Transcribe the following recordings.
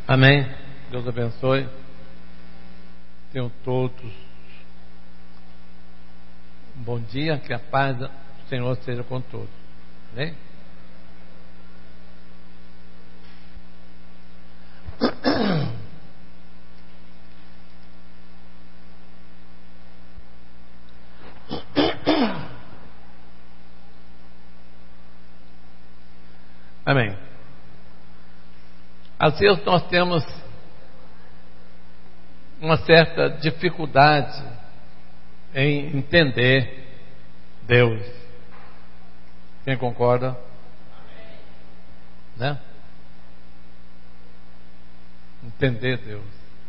Amém. Deus abençoe. Tenham todos um bom dia, que a paz do Senhor seja com todos. Amém? Amém. Às vezes nós temos uma certa dificuldade em entender Deus. Quem concorda? Né? Entender Deus.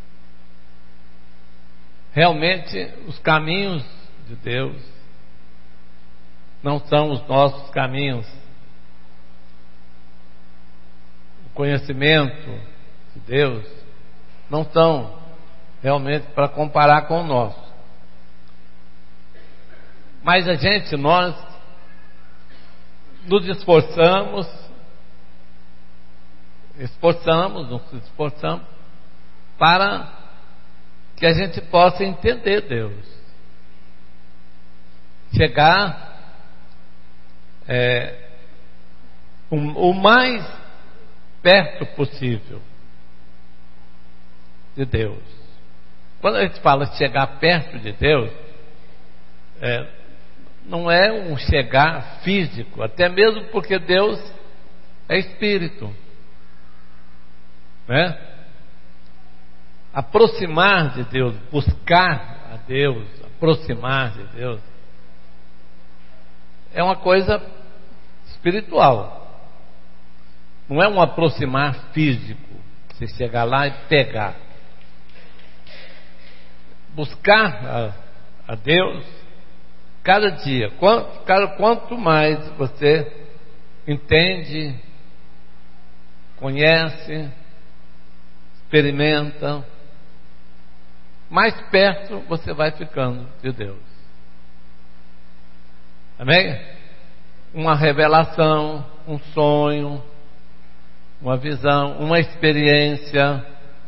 Realmente, os caminhos de Deus não são os nossos caminhos. O conhecimento de Deus não são realmente para comparar com o nosso. Mas nós nos esforçamos, nos esforçamos para que a gente possa entender Deus, chegar o mais perto possível de Deus. Quando a gente fala chegar perto de Deus, não é um chegar físico, até mesmo porque Deus é espírito, né? Aproximar de Deus, buscar a Deus, aproximar de Deus, é uma coisa espiritual. Não é um aproximar físico, você chegar lá e pegar. Buscar a Deus cada dia. Quanto mais você entende, conhece, experimenta, mais perto você vai ficando de Deus. Amém? Uma revelação, um sonho, uma visão, uma experiência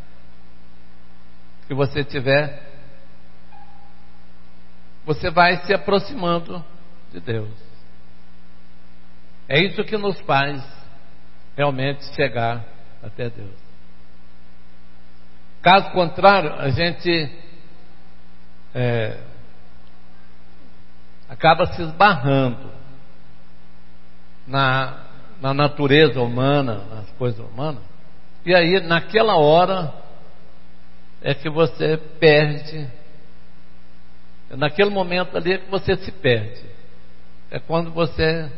que você tiver, você vai se aproximando de Deus. É isso que nos faz realmente chegar até Deus. Caso contrário, a gente acaba se esbarrando na natureza humana, nas coisas humanas, e aí naquela hora é que você perde. Naquele momento ali é que você se perde. É quando você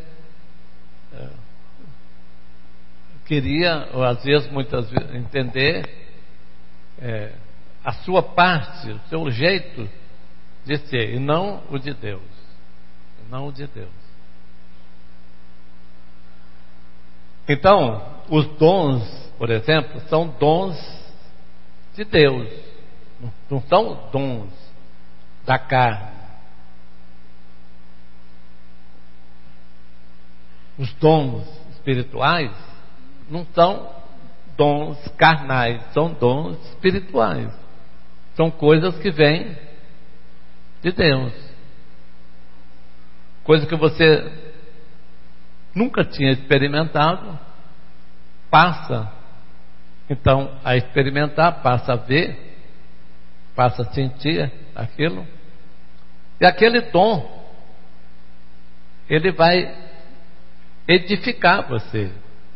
queria, ou às vezes, muitas vezes, entender a sua parte, o seu jeito de ser, e não o de Deus. Não o de Deus. Então, os dons, por exemplo, são dons de Deus. Não são dons da carne. Os dons espirituais não são dons carnais, são dons espirituais. São coisas que vêm de Deus. Coisa que você nunca tinha experimentado, passa então a experimentar, passa a ver, passa a sentir aquilo. E aquele dom, ele vai edificar você.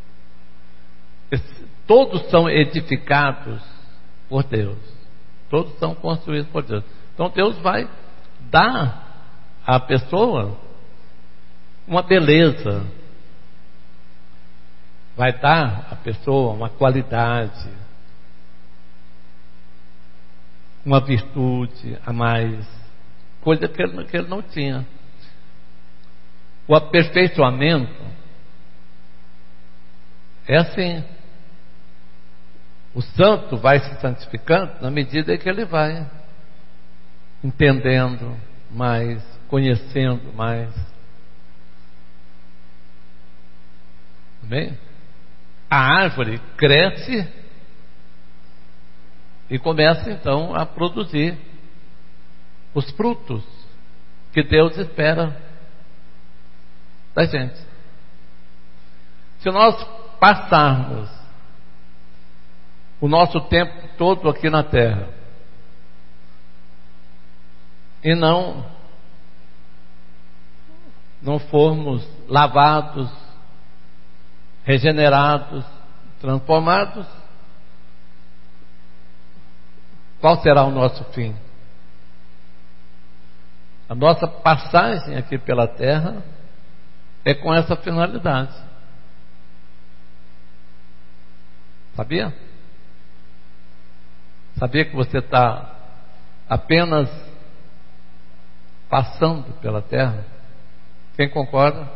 Todos são edificados por Deus. Todos são construídos por Deus. Então Deus vai dar à pessoa uma beleza, vai dar à pessoa uma qualidade, uma virtude a mais, coisa que ele não tinha. O aperfeiçoamento é assim. O santo vai se santificando na medida que ele vai entendendo mais, conhecendo mais. Amém? A árvore cresce e começa então a produzir os frutos que Deus espera da gente. Se nós passarmos o nosso tempo todo aqui na terra e não formos lavados, regenerados, transformados, qual será o nosso fim? A nossa passagem aqui pela terra é com essa finalidade. Sabia? Sabia que você está apenas passando pela terra? Quem concorda?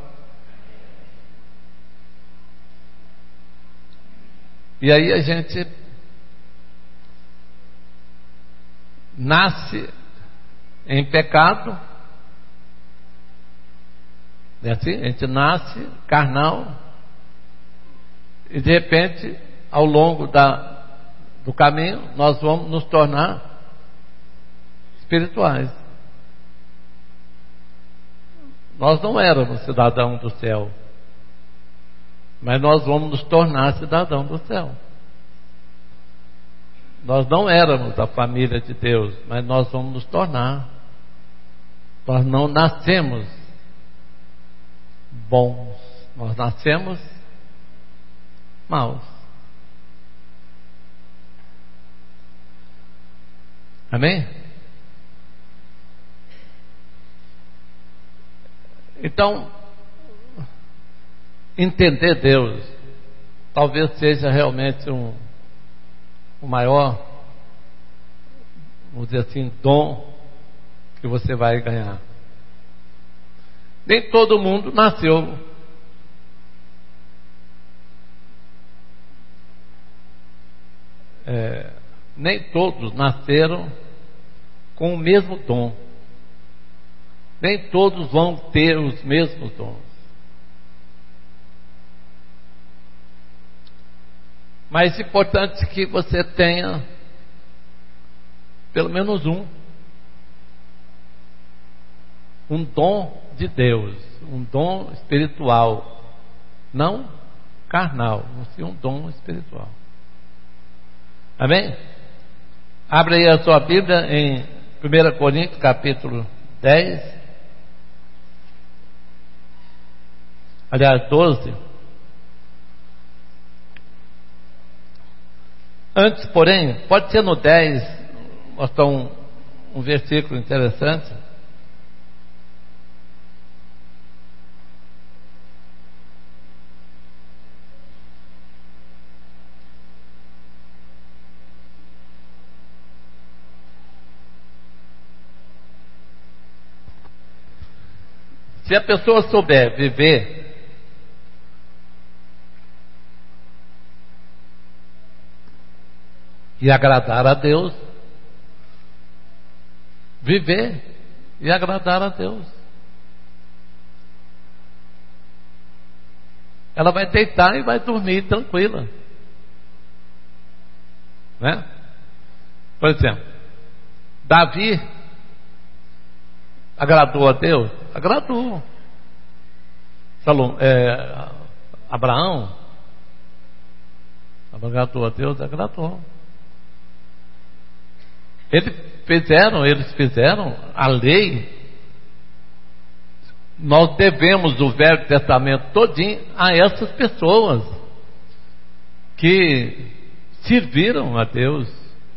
E aí a gente nasce em pecado, é assim? A gente nasce carnal e de repente, ao longo do caminho, nós vamos nos tornar espirituais. Nós não éramos cidadãos do céu, mas nós vamos nos tornar cidadãos do céu. Nós não éramos da família de Deus, mas nós vamos nos tornar. Nós não nascemos bons, nós nascemos maus. Amém? Então, entender Deus talvez seja realmente o maior, vamos dizer assim, dom que você vai ganhar. Nem todo mundo nasceu nem todos nasceram com o mesmo dom. Nem todos vão ter os mesmos dons. Mas é importante que você tenha pelo menos um dom de Deus, um dom espiritual, não carnal, mas sim um dom espiritual. Amém? Abre aí a sua Bíblia em 1 Coríntios capítulo 10, aliás 12. Antes, porém, pode ser no 10, mostrar um versículo interessante. Se a pessoa souber viver e agradar a Deus, viver e agradar a Deus, ela vai deitar e vai dormir tranquila, né? Por exemplo, Davi agradou a Deus? Agradou. Abraão agradou a Deus? Agradou. Eles fizeram a lei. Nós devemos o Velho Testamento todinho a essas pessoas que serviram a Deus.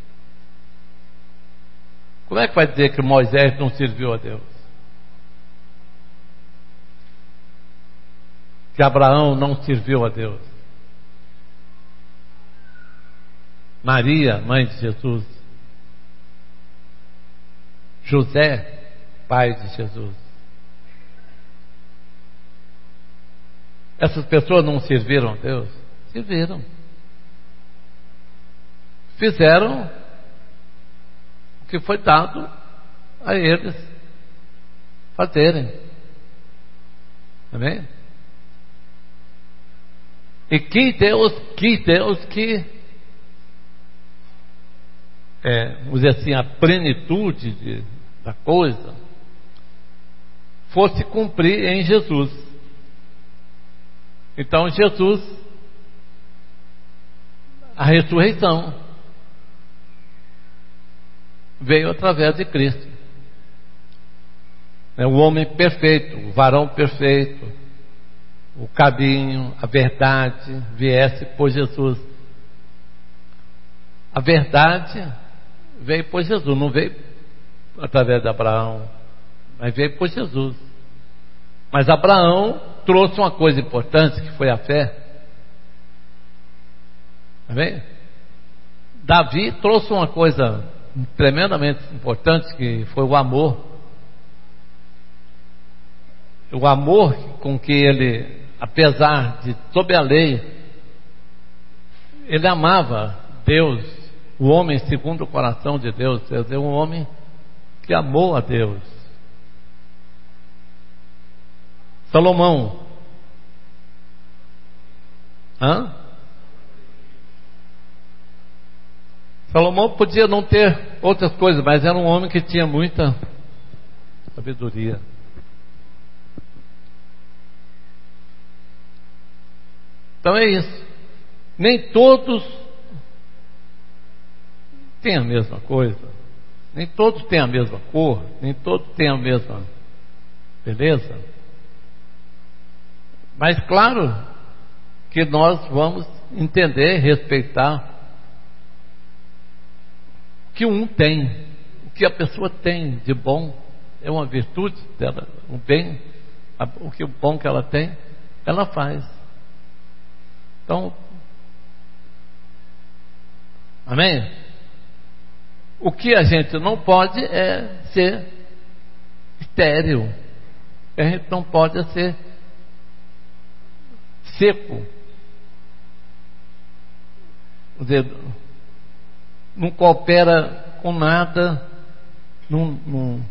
Como é que vai dizer que Moisés não serviu a Deus? Que Abraão não serviu a Deus? Maria, mãe de Jesus. José, pai de Jesus. Essas pessoas não serviram a Deus? Serviram. Fizeram o que foi dado a eles fazerem. Amém? E que Deus que vamos dizer assim, a plenitude da coisa, fosse cumprir em Jesus. Então Jesus, a ressurreição veio através de Cristo. O homem perfeito, o varão perfeito, o caminho, a verdade viesse por Jesus. A verdade veio por Jesus, não veio através de Abraão, mas veio por Jesus. Mas Abraão trouxe uma coisa importante, que foi a fé. Amém? Davi trouxe uma coisa tremendamente importante, que foi o amor. O amor com que ele, apesar de sob a lei, ele amava Deus, o homem segundo o coração de Deus, quer dizer, um homem que amou a Deus. Salomão, Salomão podia não ter outras coisas, mas era um homem que tinha muita sabedoria. Então é isso. Nem todos têm a mesma coisa, nem todos têm a mesma cor, nem todos têm a mesma beleza. Mas claro que nós vamos entender, respeitar o que um tem, o que a pessoa tem de bom, é uma virtude dela, um bem, o que o bom que ela tem, ela faz. Então, amém? O que a gente não pode é ser estéril, a gente não pode ser seco, quer dizer, não coopera com nada, não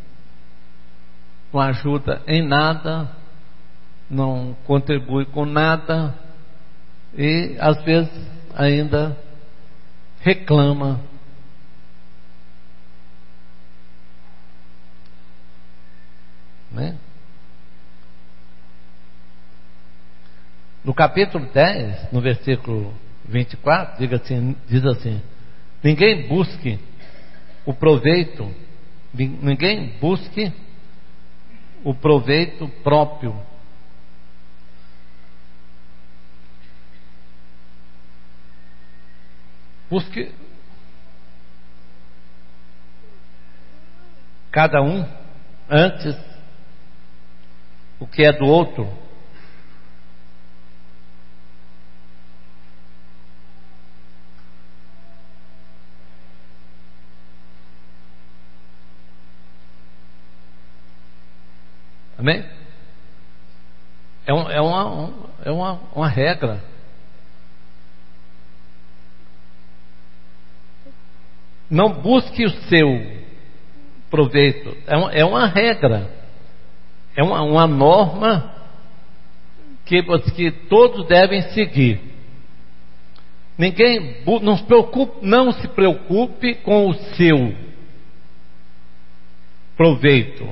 ajuda em nada, não contribui com nada, e às vezes ainda reclama. Né? No capítulo 10, no versículo 24, diz assim: ninguém busque o proveito, ninguém busque o proveito próprio, busque cada um antes o que é do outro. Amém? É uma regra. Não busque o seu proveito. É uma regra. É uma norma que todos devem seguir. Ninguém não se preocupe com o seu proveito.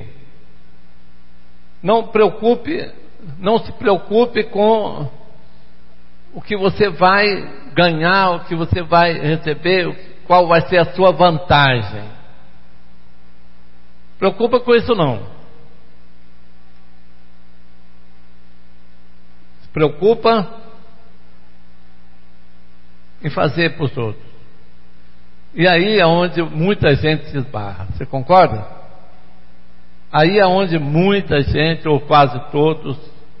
Não se preocupe com o que você vai ganhar, o que você vai receber, qual vai ser a sua vantagem. Preocupa com isso não. Se preocupa em fazer para os outros. E aí é onde muita gente se esbarra. Você concorda? Aí é onde muita gente, ou quase todos,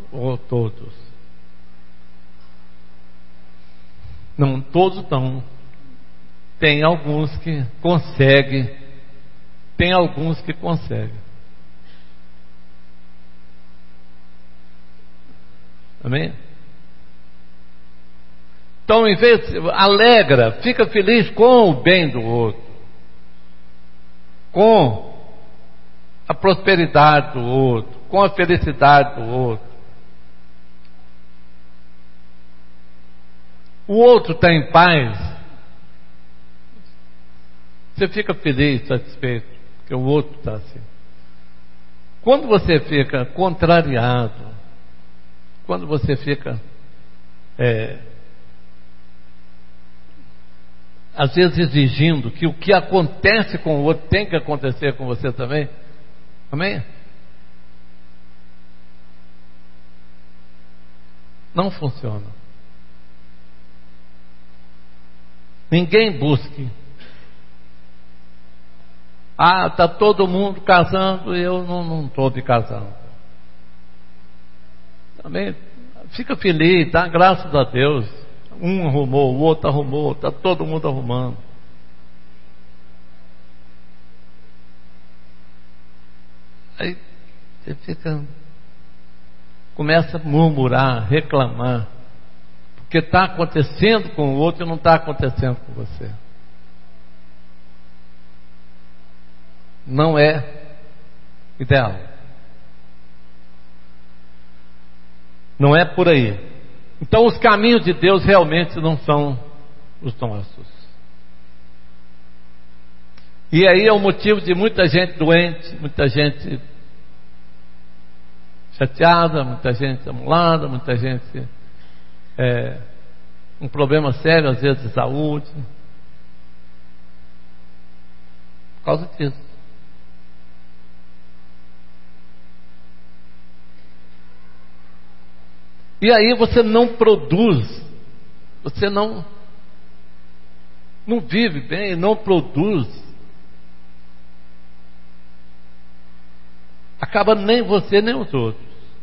não todos não, tem alguns que conseguem, amém? Então, em vez de alegra, fica feliz com o bem do outro, com a prosperidade do outro, com a felicidade do outro. O outro está em paz, Você fica feliz, satisfeito, porque o outro está assim. Quando você fica contrariado, quando você fica às vezes exigindo que o que acontece com o outro tem que acontecer com você também, amém? Não funciona. Ninguém busque. Está todo mundo casando e eu não estou me casando. Também fica feliz, dá graças a Deus. Um arrumou, o outro arrumou, está todo mundo arrumando. Aí você começa a murmurar, reclamar, porque está acontecendo com o outro e não está acontecendo com você. Não é ideal. Não é por aí. Então os caminhos de Deus realmente não são os nossos. E aí é o motivo de muita gente doente, muita gente chateada, muita gente amolada, muita gente um problema sério, às vezes de saúde, por causa disso. E aí você não produz, você não vive bem, não produz. Acaba nem você nem os outros.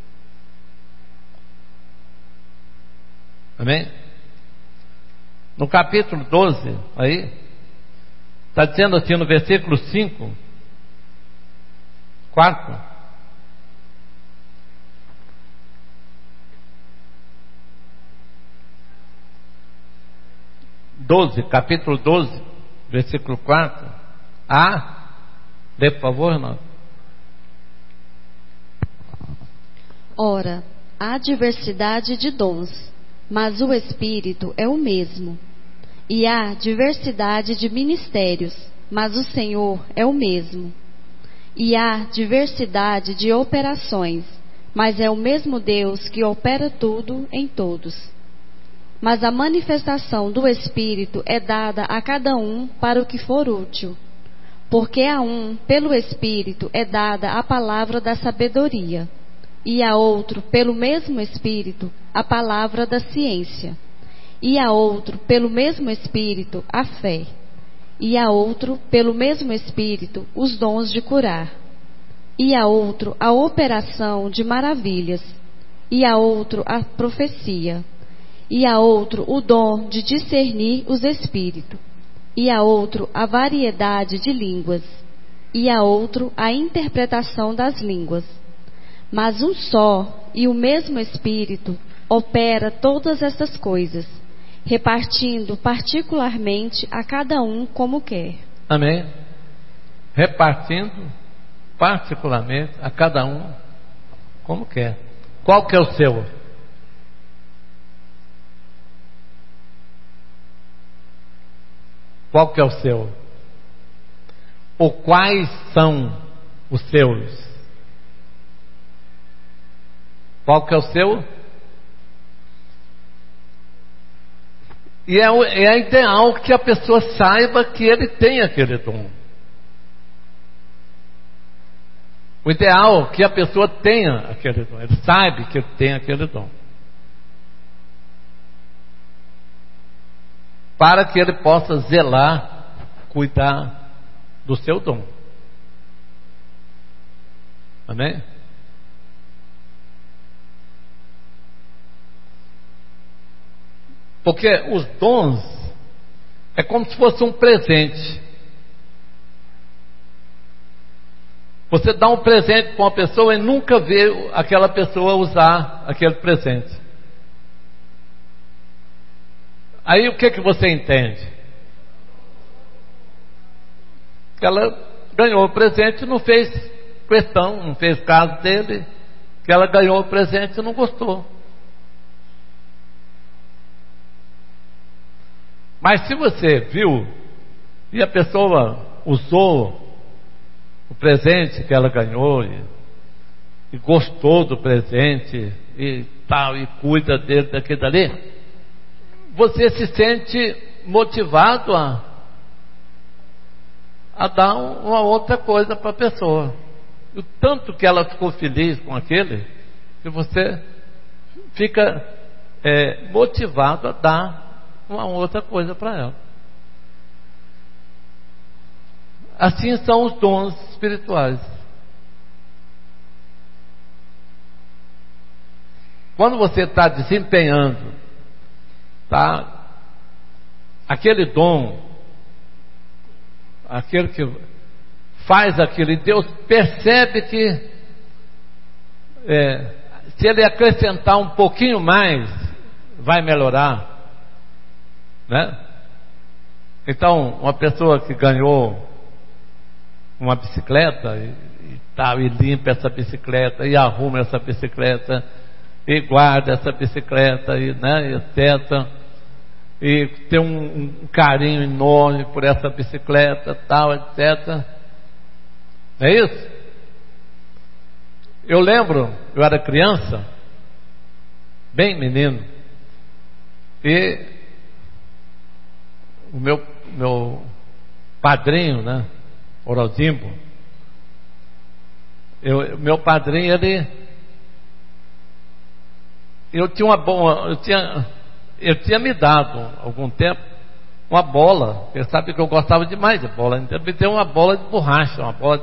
Amém? No capítulo 12, aí, está dizendo assim no versículo 5, 4. Capítulo 12, versículo 4. Lê por favor, Renato. Ora, há diversidade de dons, mas o Espírito é o mesmo. E há diversidade de ministérios, mas o Senhor é o mesmo. E há diversidade de operações, mas é o mesmo Deus que opera tudo em todos. Mas a manifestação do Espírito é dada a cada um para o que for útil. Porque a um, pelo Espírito, é dada a palavra da sabedoria, e a outro, pelo mesmo Espírito, a palavra da ciência, e a outro, pelo mesmo Espírito, a fé, e a outro, pelo mesmo Espírito, os dons de curar, e a outro, a operação de maravilhas, e a outro, a profecia, e a outro o dom de discernir os espíritos, e a outro a variedade de línguas, e a outro a interpretação das línguas. Mas um só e o mesmo Espírito opera todas estas coisas, repartindo particularmente a cada um como quer. Amém? Repartindo particularmente a cada um como quer. Qual que é o seu? Qual que é o seu? Ou quais são os seus? Qual que é o seu? E é ideal que a pessoa saiba que ele tem aquele dom. O ideal é que a pessoa tenha aquele dom. Ele sabe que ele tem aquele dom. Para que ele possa zelar, cuidar do seu dom. Amém? Porque os dons é como se fosse um presente. Você dá um presente para uma pessoa e nunca vê aquela pessoa usar aquele presente. Aí o que você entende? Que ela ganhou o presente e não fez questão, não fez caso dele, que ela ganhou o presente e não gostou. Mas se você viu e a pessoa usou o presente que ela ganhou e gostou do presente e tal, e cuida dele, daquilo dali, você se sente motivado a dar uma outra coisa para a pessoa. O tanto que ela ficou feliz com aquele, que você fica motivado a dar uma outra coisa para ela. Assim são os dons espirituais. Quando você está desempenhando, tá, aquele dom, aquele que faz aquilo, e Deus percebe que se ele acrescentar um pouquinho mais, vai melhorar, né? Então, uma pessoa que ganhou uma bicicleta e tal, e limpa essa bicicleta, e arruma essa bicicleta, e guarda essa bicicleta, e, né, etc., e tem um carinho enorme por essa bicicleta, tal, etc. Não é isso? Eu lembro, eu era criança, bem menino, e o meu padrinho, né, Orozimbo, meu padrinho, ele tinha me dado algum tempo uma bola. Ele sabe que eu gostava demais de bola, então me deu uma bola de borracha.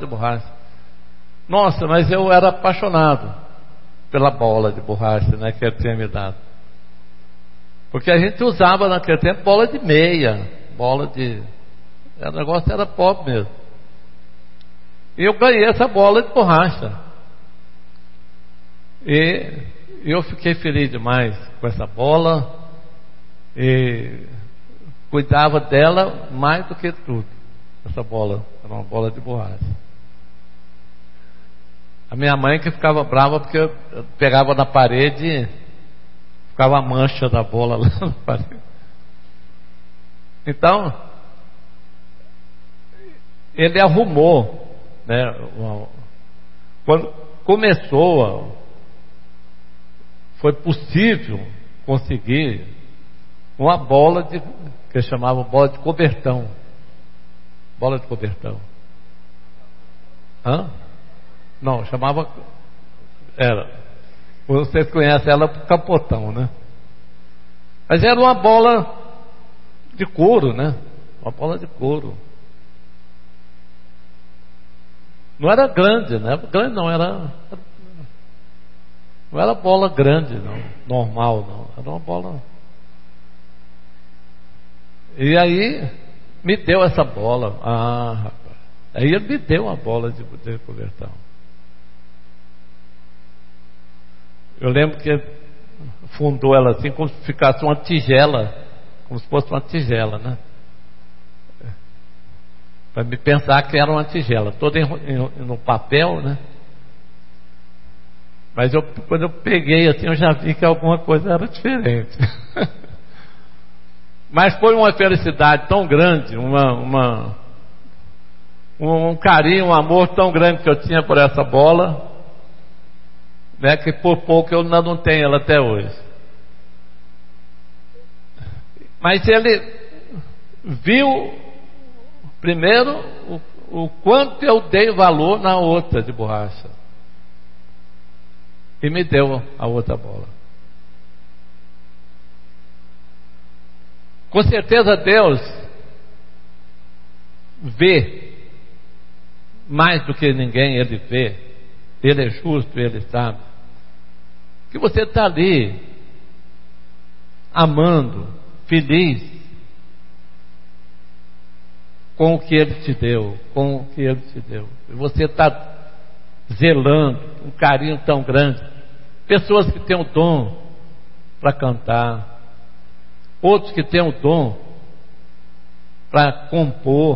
Nossa, mas eu era apaixonado pela bola de borracha, né, que ele tinha me dado, porque a gente usava naquele tempo bola de meia, o negócio era pobre mesmo. E eu ganhei essa bola de borracha, e eu fiquei feliz demais com essa bola, e cuidava dela mais do que tudo. Essa bola era uma bola de borracha. A minha mãe que ficava brava porque eu pegava na parede e ficava a mancha da bola lá na parede. Então, ele arrumou, né, quando começou, foi possível conseguir uma bola que eles chamavam bola de cobertão. Bola de cobertão. Não, chamava. Vocês conhecem ela por capotão, né? Mas era uma bola de couro, né? Uma bola de couro. Não era grande, né? Grande não, não era bola grande, não. Normal, não. Era uma bola. E aí me deu essa bola. Rapaz. Aí ele me deu uma bola de cobertão. Eu lembro que ele fundou ela assim, como se ficasse uma tigela, como se fosse uma tigela, né? Para me pensar que era uma tigela, toda no papel, né? Mas quando eu peguei assim, eu já vi que alguma coisa era diferente. Mas foi uma felicidade tão grande, um carinho, um amor tão grande que eu tinha por essa bola, né, que por pouco eu ainda não tenho ela até hoje. Mas ele viu primeiro o quanto eu dei valor na outra de borracha e me deu a outra bola. Com certeza Deus vê mais do que ninguém. Ele vê, Ele é justo, Ele sabe que você está ali amando, feliz com o que Ele te deu, e você está zelando, um carinho tão grande. Pessoas que têm o dom para cantar, outros que têm o dom para compor,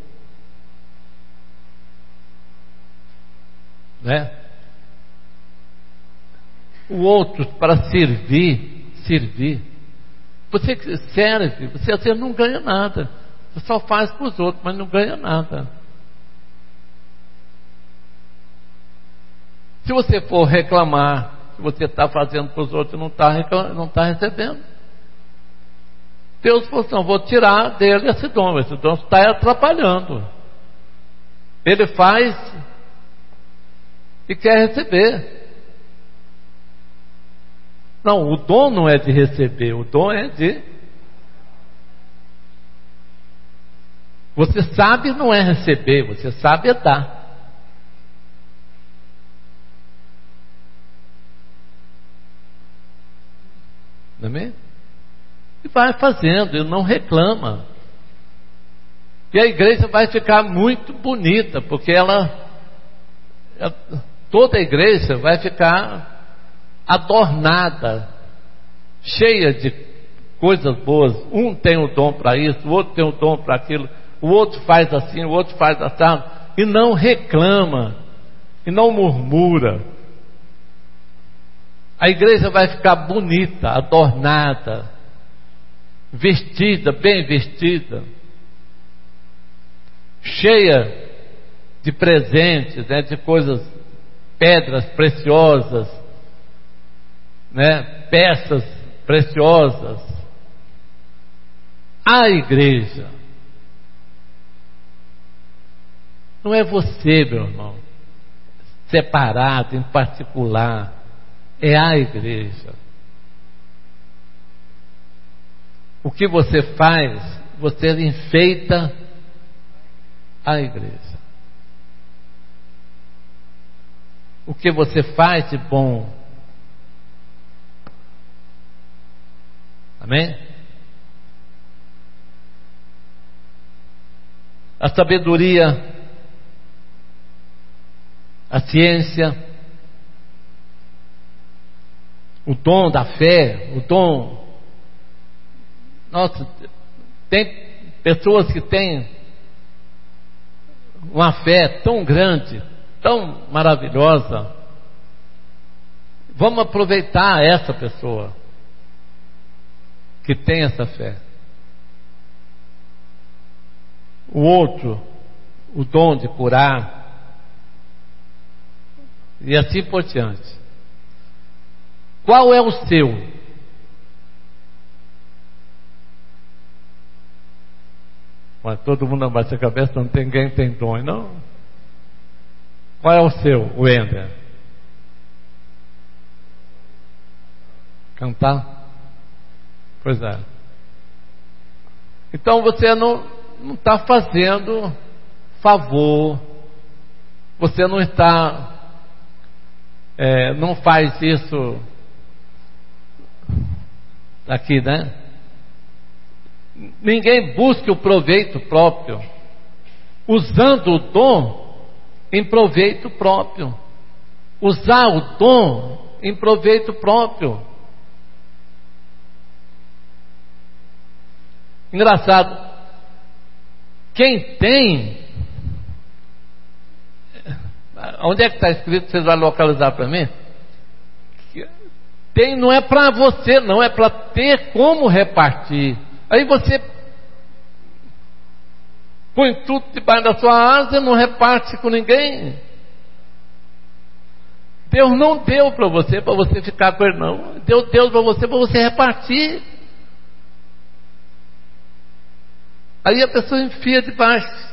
né? O outro para servir. Você serve, você não ganha nada, só faz para os outros, mas não ganha nada. Se você for reclamar que você está fazendo para os outros e não está recebendo, Deus falou assim: vou tirar dele esse dom está atrapalhando. Ele faz e quer receber. Não, o dom não é de receber, o dom é de... Você sabe não é receber, você sabe é dar. Não é mesmo? E vai fazendo, e não reclama. E a igreja vai ficar muito bonita, porque toda a igreja vai ficar adornada, cheia de coisas boas. Um tem o dom para isso, o outro tem o dom para aquilo, o outro faz assim, o outro faz assim, e não reclama, e não murmura. A igreja vai ficar bonita, adornada, vestida, bem vestida, cheia de presentes, né, de coisas, pedras preciosas, né, peças preciosas. A igreja não é você, meu irmão, separado, em particular. É a igreja. O que você faz, você enfeita a igreja. O que você faz de bom. Amém? A sabedoria, a ciência, o dom da fé, o dom... Nossa, tem pessoas que têm uma fé tão grande, tão maravilhosa. Vamos aproveitar essa pessoa que tem essa fé. O outro, o dom de curar, e assim por diante. Qual é o seu? Mas todo mundo abaixa a cabeça, não tem ninguém tem dom, não? Qual é o seu, Wender? Cantar? Pois é. Então você não está fazendo favor, você não está, não faz isso aqui, né? Ninguém busca o proveito próprio, usando o dom em proveito próprio. Usar o dom em proveito próprio. Engraçado, quem tem, onde é que está escrito? Vocês vão localizar para mim? Tem, não é para você, não, é para ter como repartir. Aí você põe tudo debaixo da sua asa e não reparte com ninguém. Deus não deu para você ficar com ele, não. Deu Deus para você repartir. Aí a pessoa enfia debaixo.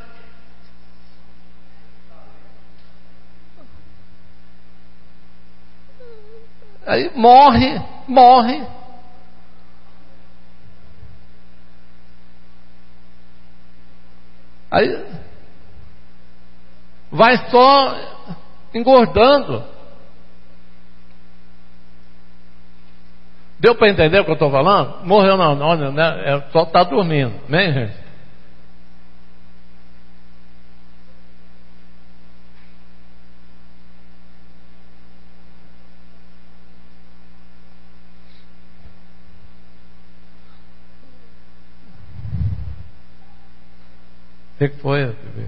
Aí morre. Aí vai só engordando. Deu para entender o que eu estou falando? Morreu não, né? Só está dormindo, né, gente? O que foi, bebê?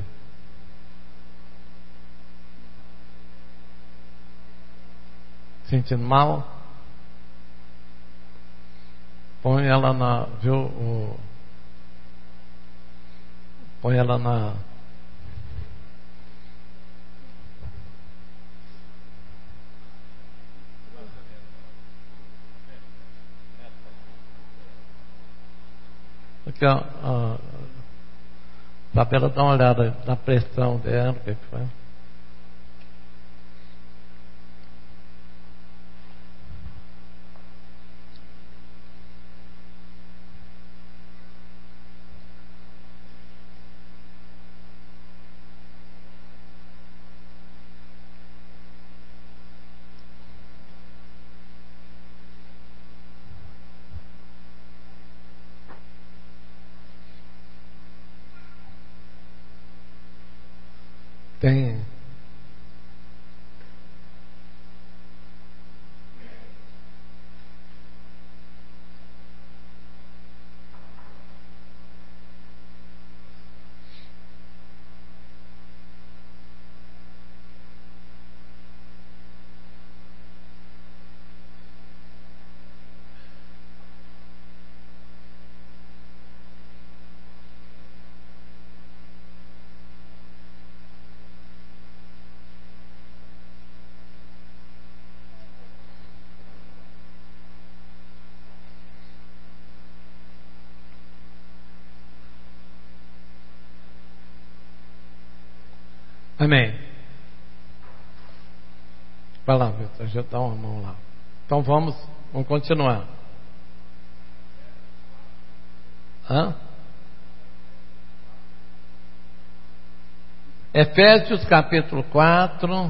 Sentindo mal? Põe ela na... Viu? Põe ela na... Aqui, ó, dá para ela dar uma olhada na pressão dela, o que foi. Tem. Amém. Vai lá, Vitor, já dá uma mão lá. Então vamos continuar. Efésios capítulo 4.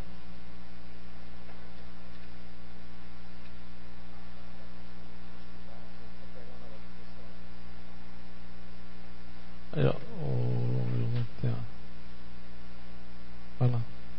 Vai lá.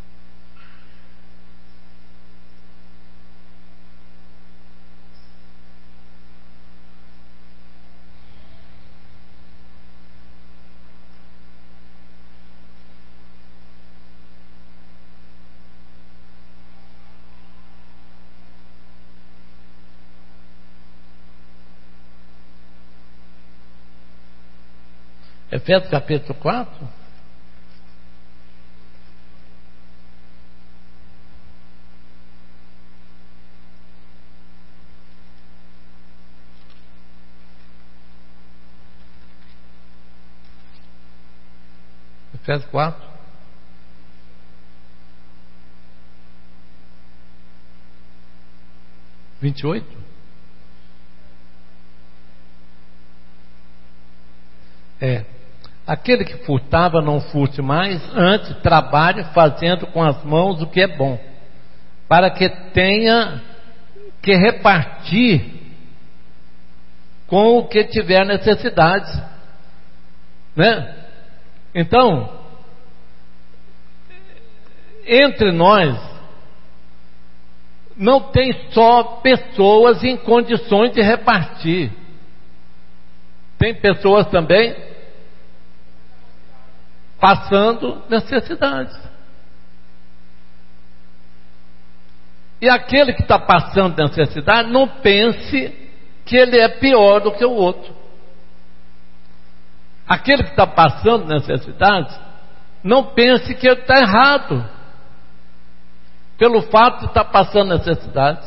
Efésios capítulo 4. Efésios 4. Vinte e oito. Aquele que furtava, não furte mais, antes trabalhe fazendo com as mãos o que é bom, para que tenha que repartir com o que tiver necessidade, né? Então, entre nós não tem só pessoas em condições de repartir, tem pessoas também passando necessidades. E aquele que está passando necessidade, não pense que ele é pior do que o outro. Aquele que está passando necessidade, não pense que ele está errado pelo fato de estar passando necessidade.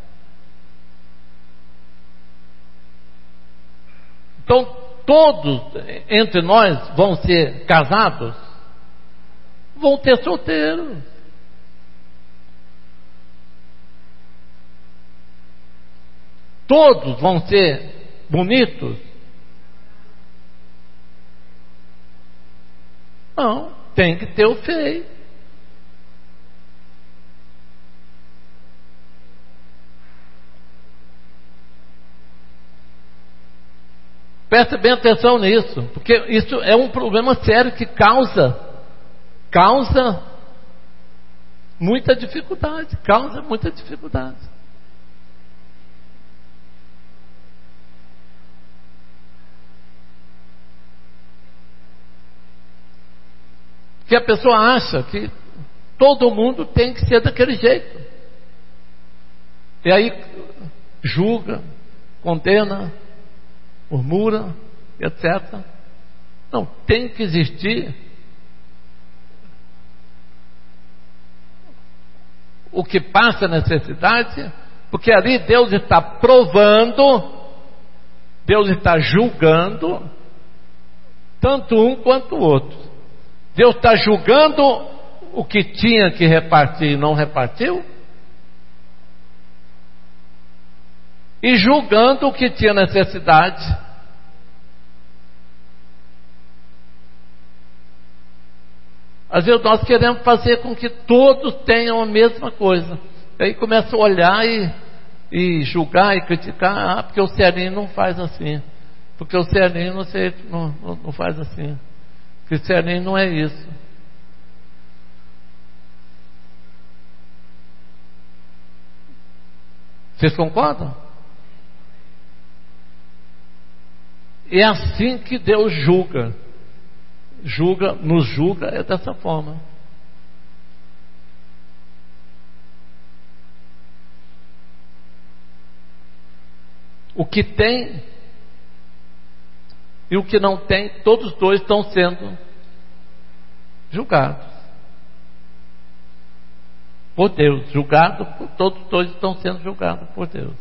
Então, todos entre nós vão ser casados, vão ter solteiros. Todos vão ser bonitos? Não, tem que ter o feio. Preste bem atenção nisso, porque isso é um problema sério que causa muita dificuldade, Que a pessoa acha que todo mundo tem que ser daquele jeito, e aí julga, condena, murmura, etc. Não, tem que existir o que passa necessidade, porque ali Deus está provando, Deus está julgando, tanto um quanto o outro. Deus está julgando o que tinha que repartir e não repartiu, e julgando o que tinha necessidade. Às vezes nós queremos fazer com que todos tenham a mesma coisa. Aí começa a olhar e julgar e criticar. Porque o Serninho não faz assim. Porque o Serninho não faz assim. Porque o Serninho não é isso. Vocês concordam? É assim que Deus julga. Nos julga é dessa forma. O que tem e o que não tem, todos os dois estão sendo julgados por Deus. Todos os dois estão sendo julgados por Deus.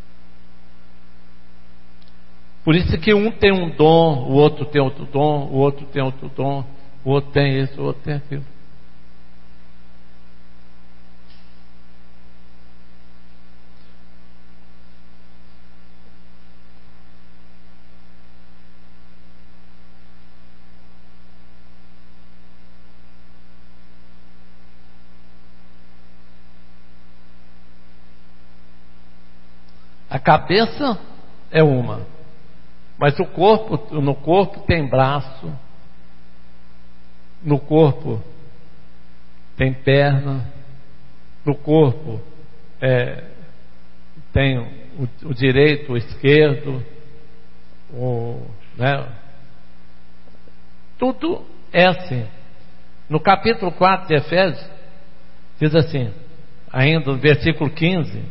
Por isso que um tem um dom, o outro tem outro dom, o outro tem outro dom, o outro tem isso, o outro tem aquilo. A cabeça é uma. Mas no corpo tem braço, no corpo tem perna, no corpo tem o direito, o esquerdo, tudo é assim. No capítulo 4 de Efésios, diz assim, ainda no versículo 15: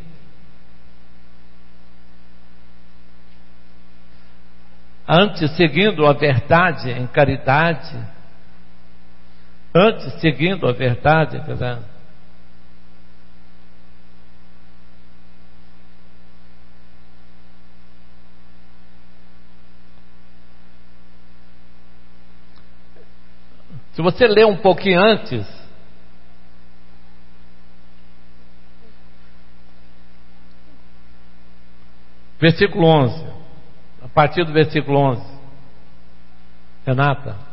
antes seguindo a verdade em caridade, se você ler um pouquinho antes, versículo 11, a partir do versículo 11, Renata.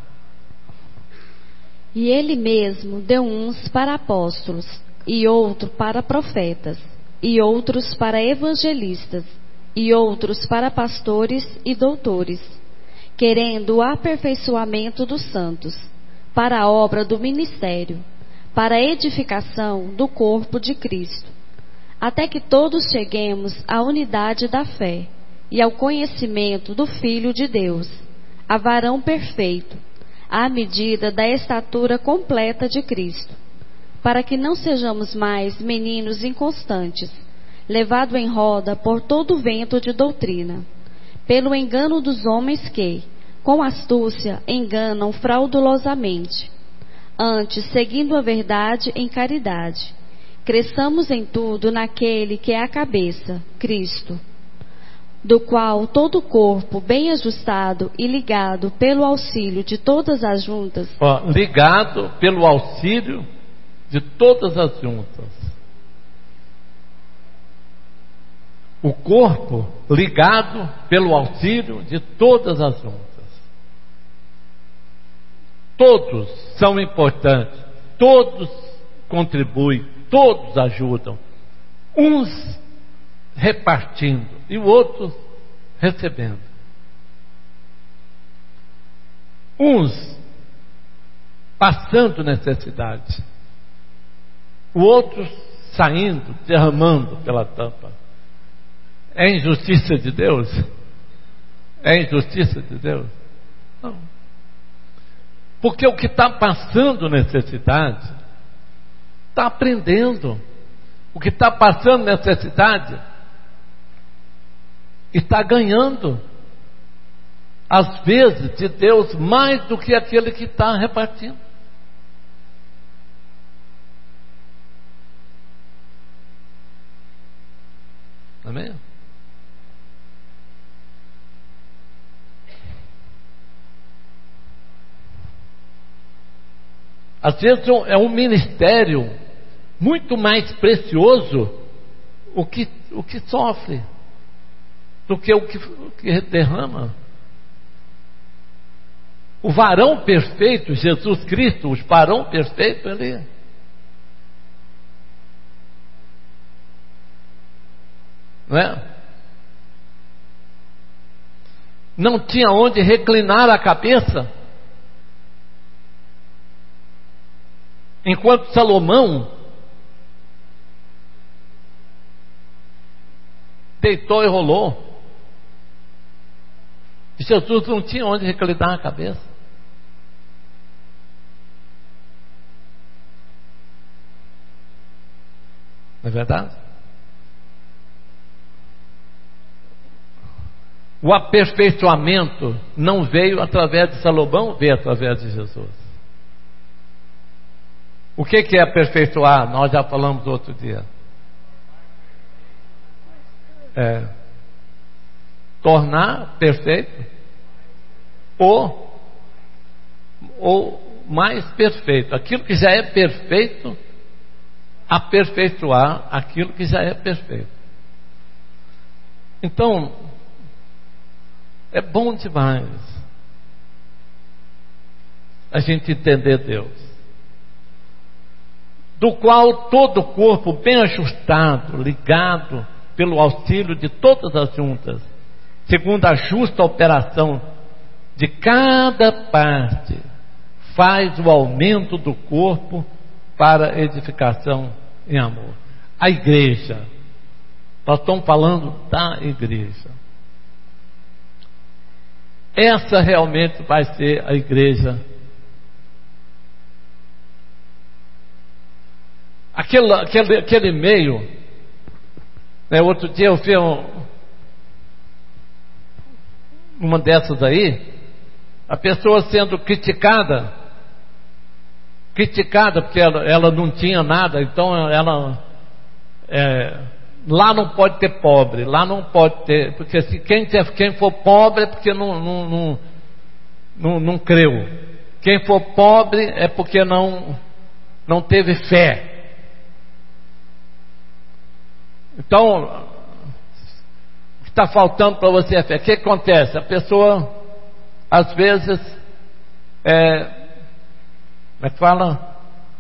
E ele mesmo deu uns para apóstolos, e outros para profetas, e outros para evangelistas, e outros para pastores e doutores, querendo o aperfeiçoamento dos santos, para a obra do ministério, para a edificação do corpo de Cristo, até que todos cheguemos à unidade da fé e ao conhecimento do Filho de Deus, a varão perfeito, à medida da estatura completa de Cristo, para que não sejamos mais meninos inconstantes, levados em roda por todo vento de doutrina, pelo engano dos homens que, com astúcia, enganam fraudulosamente. Antes, seguindo a verdade em caridade, cresçamos em tudo naquele que é a cabeça, Cristo, do qual todo o corpo, bem ajustado e ligado pelo auxílio de todas as juntas. Ligado pelo auxílio de todas as juntas. O corpo ligado pelo auxílio de todas as juntas. Todos são importantes, todos contribuem, todos ajudam. Uns repartindo e o outro recebendo. Uns passando necessidade, o outro saindo, derramando pela tampa. É injustiça de Deus? É injustiça de Deus? Não. Porque o que está passando necessidade está aprendendo. O que está passando necessidade está ganhando. às vezes, de Deus mais do que aquele que está repartindo. Amém? Às vezes é um ministério muito mais precioso o que sofre do que o que derrama. O varão perfeito, Jesus Cristo, o varão perfeito, ele não é? Não tinha onde reclinar a cabeça. Enquanto Salomão deitou e rolou, Jesus não tinha onde reclinar a cabeça. Não é verdade? O aperfeiçoamento não veio através de Salomão, veio através de Jesus. O que é aperfeiçoar? Nós já falamos outro dia. Tornar perfeito ou mais perfeito. Aquilo que já é perfeito, aperfeiçoar aquilo que já é perfeito. Então, é bom demais a gente entender Deus, do qual todo o corpo bem ajustado, ligado pelo auxílio de todas as juntas, segundo a justa operação de cada parte, faz o aumento do corpo para edificação em amor. A igreja, nós estamos falando da igreja. Essa realmente vai ser a igreja. Aquele meio, né, outro dia eu vi uma dessas aí, a pessoa sendo criticada porque ela não tinha nada, então lá não pode ter pobre, lá não pode ter, porque se quem for pobre é porque não creu, quem for pobre é porque não teve fé. Então, o que está faltando para você é fé. O que acontece? A pessoa, às vezes, como é que fala?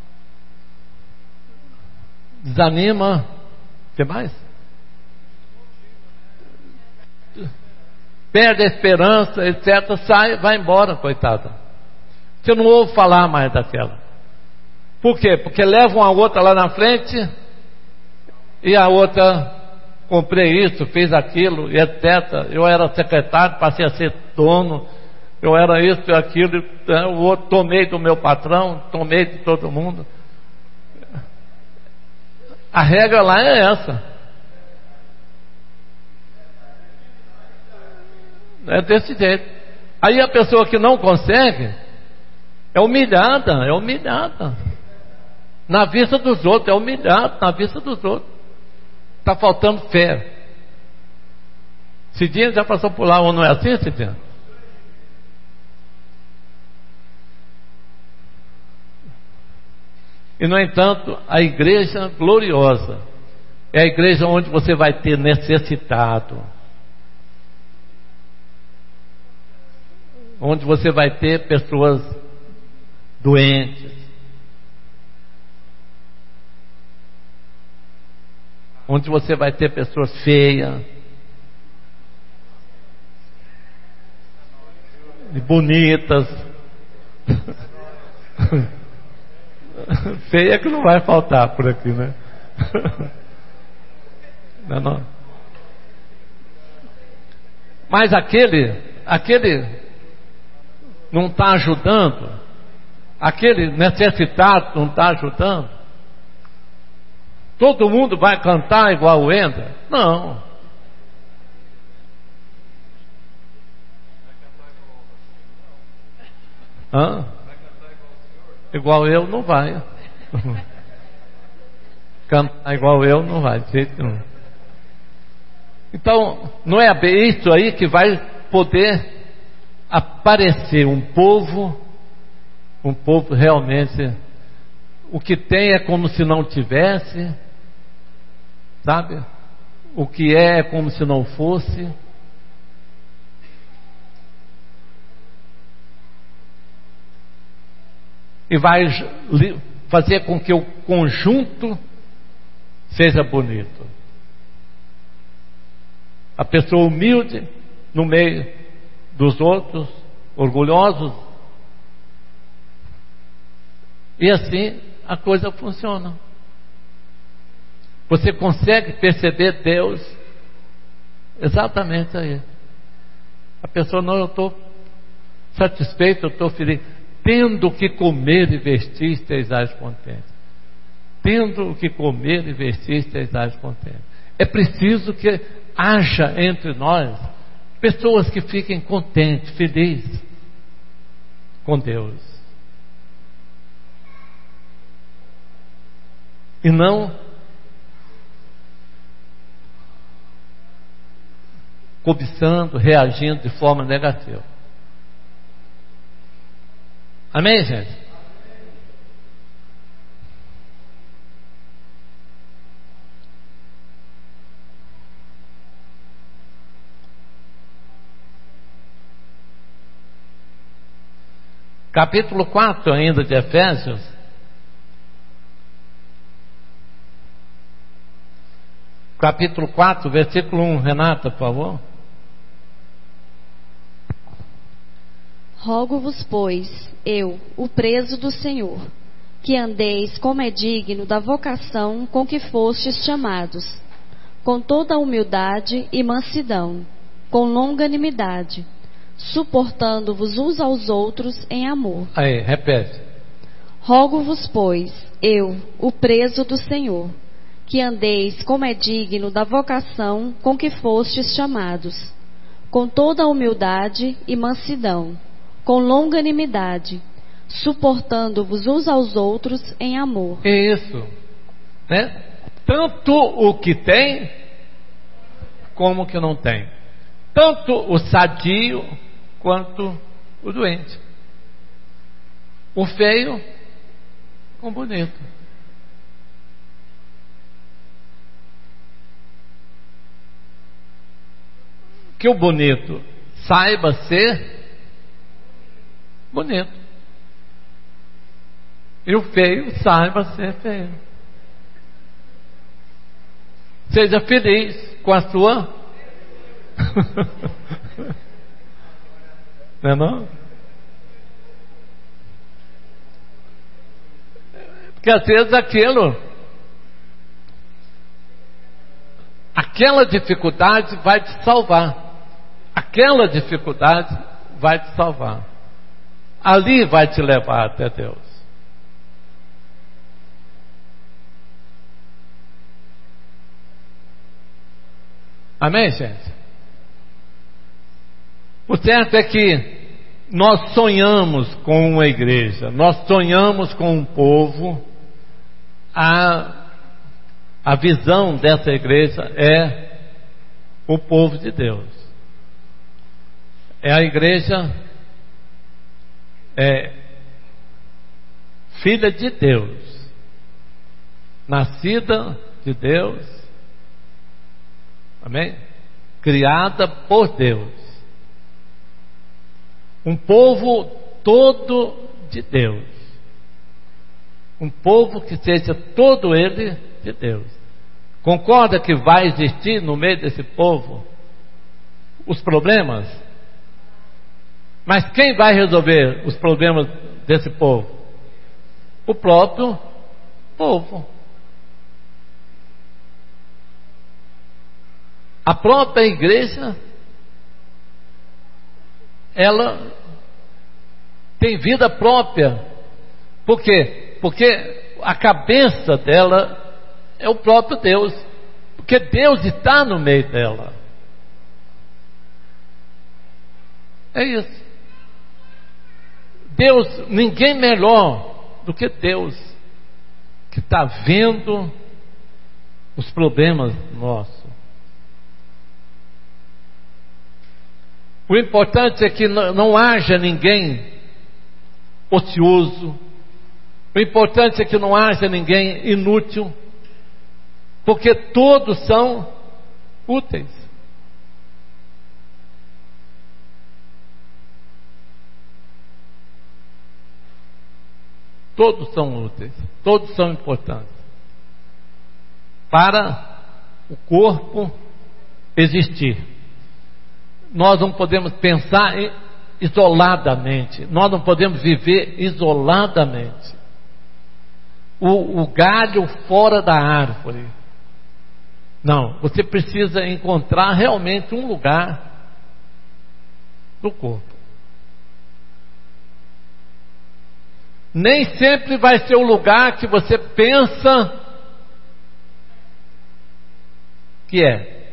Desanima. O que mais? Perde a esperança, etc. Sai, vai embora, coitada. Você não ouve falar mais daquela. Por quê? Porque levam a outra lá na frente e a outra, comprei isso, fiz aquilo, e etc. Eu era secretário, passei a ser dono, eu era isso e aquilo, o outro, tomei do meu patrão, tomei de todo mundo. A regra lá é essa. É desse jeito. Aí a pessoa que não consegue é humilhada. Na vista dos outros, é humilhada na vista dos outros. Está faltando fé. Cidinha já passou por lá, ou não é assim, Cidinha? E no entanto, a igreja gloriosa é a igreja onde você vai ter necessitado, onde você vai ter pessoas doentes, onde você vai ter pessoas feias e bonitas. Feia que não vai faltar por aqui, né? Não. Mas aquele não está ajudando, aquele necessitado não está ajudando. Todo mundo vai cantar igual o Enda? Não. Hã? Igual eu não vai. Cantar igual eu não vai, de jeito nenhum. Então, não é isso aí que vai poder aparecer um povo realmente, o que tem é como se não tivesse, sabe? O que é como se não fosse. E vai fazer com que o conjunto seja bonito. A pessoa humilde no meio dos outros, orgulhosos. E assim a coisa funciona. Você consegue perceber Deus exatamente aí. A pessoa, não, eu estou satisfeito, eu estou feliz. Tendo o que comer e vestir, estejais contentes. Tendo o que comer e vestir, estejais contentes. É preciso que haja entre nós pessoas que fiquem contentes, felizes com Deus. E não cobiçando, reagindo de forma negativa. Amém, gente? Capítulo 4 ainda de Efésios. Capítulo 4, versículo 1. Renata, por favor. Rogo-vos, pois, eu, o preso do Senhor, que andeis como é digno da vocação com que fostes chamados, com toda a humildade e mansidão, com longanimidade, suportando-vos uns aos outros em amor. Aí, repete. Rogo-vos, pois, eu, o preso do Senhor, que andeis como é digno da vocação com que fostes chamados, com toda a humildade e mansidão, com longanimidade, suportando-vos uns aos outros em amor. Isso, né? Tanto o que tem como o que não tem, tanto o sadio quanto o doente, o feio com o bonito. Que o bonito saiba ser bonito e o feio saiba ser feio. Seja feliz com a sua não é não? Porque às vezes aquela dificuldade vai te salvar. Aquela dificuldade vai te salvar. Ali vai te levar até Deus. Amém, gente? O certo é que nós sonhamos com uma igreja, nós sonhamos com um povo. A visão dessa igreja é o povo de Deus. É a igreja filha de Deus, nascida de Deus, amém? Criada por Deus, um povo todo de Deus, um povo que seja todo ele de Deus. Concorda que vai existir no meio desse povo os problemas? Mas quem vai resolver os problemas desse povo? O próprio povo. A própria igreja, ela tem vida própria. Por quê? Porque a cabeça dela é o próprio Deus. Porque Deus está no meio dela. É isso. Deus, ninguém melhor do que Deus, que está vendo os problemas nossos. O importante é que não haja ninguém ocioso. O importante é que não haja ninguém inútil, porque todos são úteis. Todos são úteis, todos são importantes para o corpo existir. Nós não podemos pensar isoladamente, nós não podemos viver isoladamente. O galho fora da árvore. Não, você precisa encontrar realmente um lugar no corpo. Nem sempre vai ser o lugar que você pensa que é.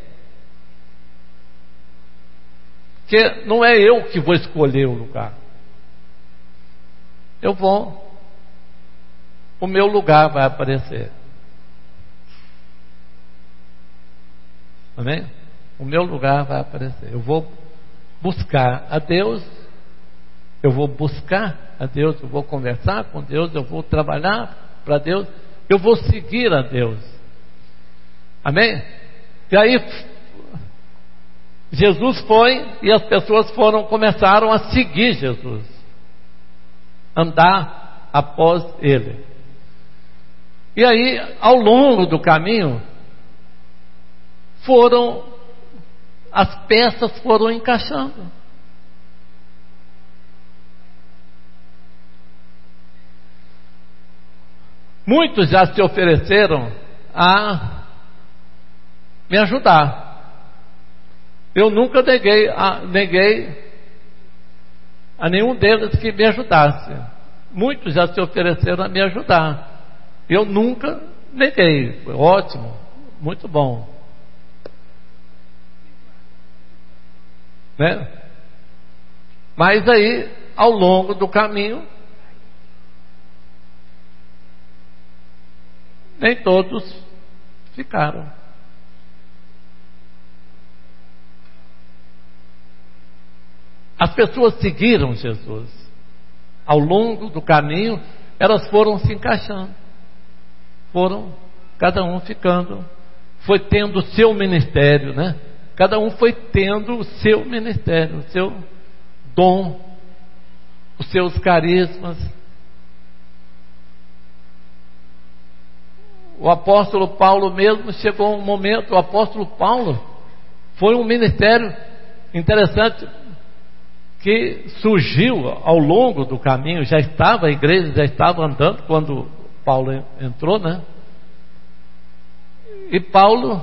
Porque não é eu que vou escolher o lugar. O meu lugar vai aparecer. Amém? O meu lugar vai aparecer. Eu vou buscar a Deus. Eu vou buscar a Deus. Eu vou conversar com Deus. Eu vou trabalhar para Deus. Eu vou seguir a Deus. Amém? E aí Jesus foi e as pessoas começaram a seguir Jesus, andar após Ele. E aí, ao longo do caminho, as peças foram encaixando. Muitos já se ofereceram a me ajudar. Eu nunca neguei a nenhum deles que me ajudasse. Muitos já se ofereceram a me ajudar. Eu nunca neguei. Foi ótimo, muito bom. Né? Mas aí, ao longo do caminho, nem todos ficaram. As pessoas seguiram Jesus. Ao longo do caminho, elas foram se encaixando. Cada um ficando. Foi tendo o seu ministério, né? Cada um foi tendo o seu ministério, o seu dom, os seus carismas. O apóstolo Paulo mesmo chegou um momento, o apóstolo Paulo foi um ministério interessante que surgiu ao longo do caminho. A igreja já estava andando quando Paulo entrou, né? E Paulo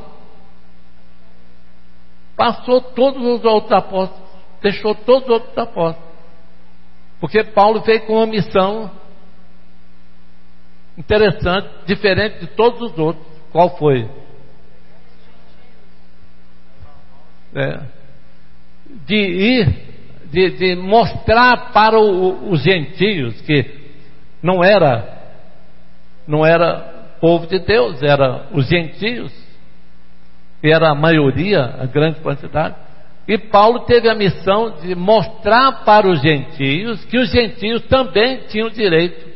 passou todos os outros apóstolos, deixou todos os outros apóstolos, porque Paulo veio com uma missão interessante, diferente de todos os outros. Qual foi? De mostrar para os gentios que não era povo de Deus, era os gentios, que era a maioria, a grande quantidade. E Paulo teve a missão de mostrar para os gentios que os gentios também tinham direito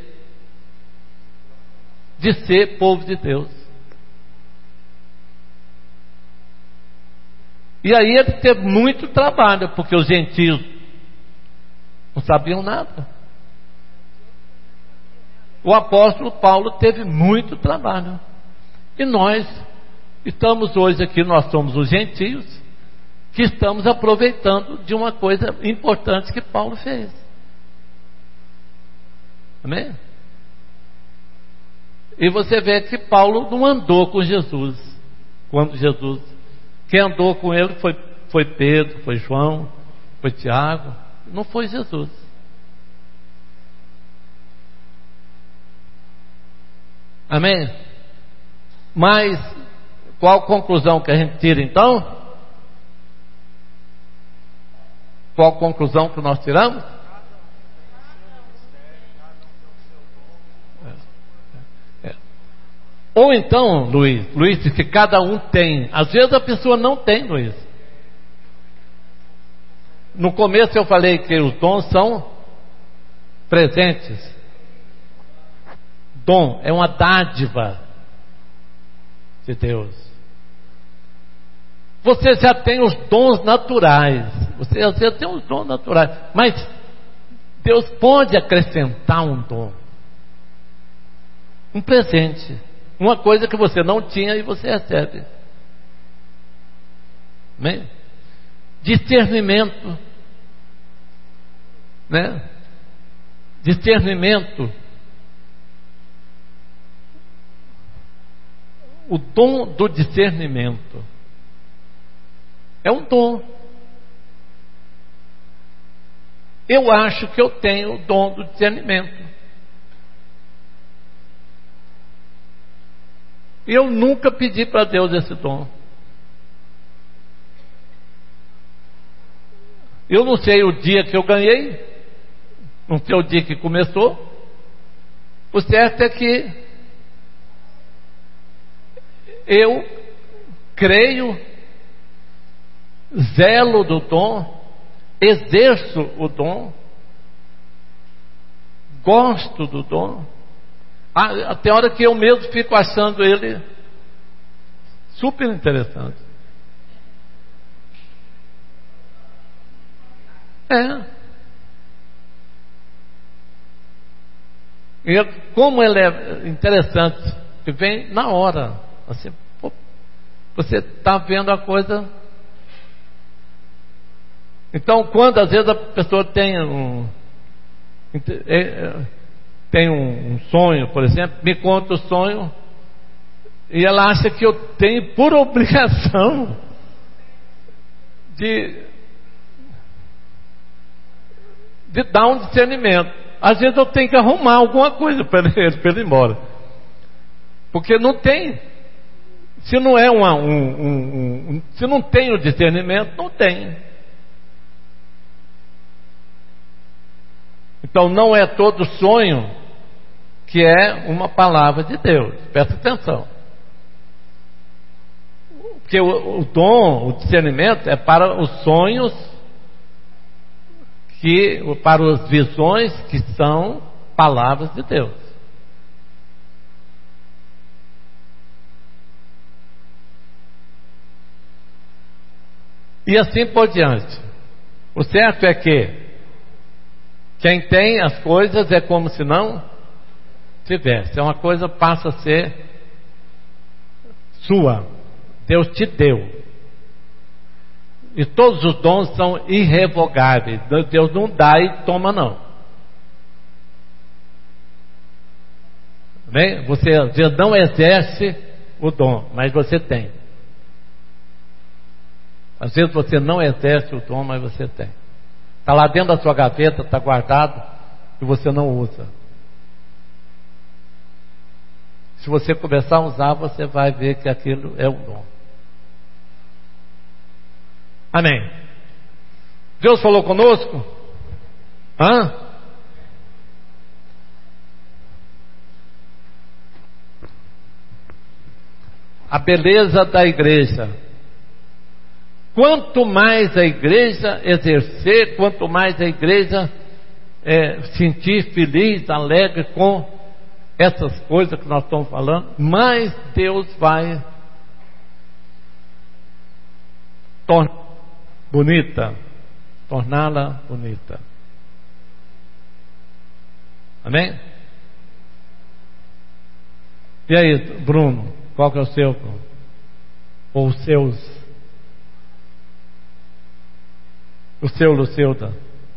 de ser povo de Deus. E aí ele teve muito trabalho, porque os gentios não sabiam nada. O apóstolo Paulo teve muito trabalho. E nós estamos hoje aqui, nós somos os gentios, que estamos aproveitando de uma coisa importante que Paulo fez. Amém? E você vê que Paulo não andou com Jesus. Quem andou com ele foi Pedro, foi João, foi Tiago, não foi Jesus. Amém? Mas qual a conclusão que a gente tira então? Qual a conclusão que nós tiramos? Ou então, Luiz diz que cada um tem. Às vezes a pessoa não tem, Luiz. No começo eu falei que os dons são presentes. Dom é uma dádiva de Deus. Você já tem os dons naturais. Você às vezes tem os dons naturais. Mas Deus pode acrescentar um dom. Um presente. Uma coisa que você não tinha e você recebe. Amém? Discernimento. Né? Discernimento. O dom do discernimento é um dom. Eu acho que eu tenho o dom do discernimento. Eu nunca pedi para Deus esse dom. Eu não sei o dia que eu ganhei, não sei o dia que começou. O certo é que eu creio, zelo do dom, exerço o dom, gosto do dom. Até a hora que eu mesmo fico achando ele super interessante. E como ele é interessante, que vem na hora. Assim, você está vendo a coisa. Então, quando às vezes a pessoa tem um sonho, por exemplo, me conta o sonho e ela acha que eu tenho por obrigação de dar um discernimento. Às vezes eu tenho que arrumar alguma coisa para ele ir embora, porque não tem. Se não é se não tem o discernimento, não tem. Então não é todo sonho que é uma palavra de Deus. Presta atenção. Porque o dom, o discernimento é para os sonhos, para as visões que são palavras de Deus. E assim por diante. O certo é que quem tem as coisas é como se não tivesse. Uma coisa passa a ser sua. Deus te deu. E todos os dons são irrevogáveis. Deus não dá e toma não. Bem? Você às vezes não exerce o dom, mas você tem. Às vezes você não exerce o dom, mas você tem. Está lá dentro da sua gaveta, está guardado, e você não usa. Se você começar a usar, você vai ver que aquilo é um dom. Amém. Deus falou conosco? A beleza da igreja. Quanto mais a igreja exercer, quanto mais a igreja sentir feliz, alegre com essas coisas que nós estamos falando, mais Deus vai torná-la bonita. Amém? E aí, Bruno, qual que é o seu? Ou os seus? O seu, Lucilda?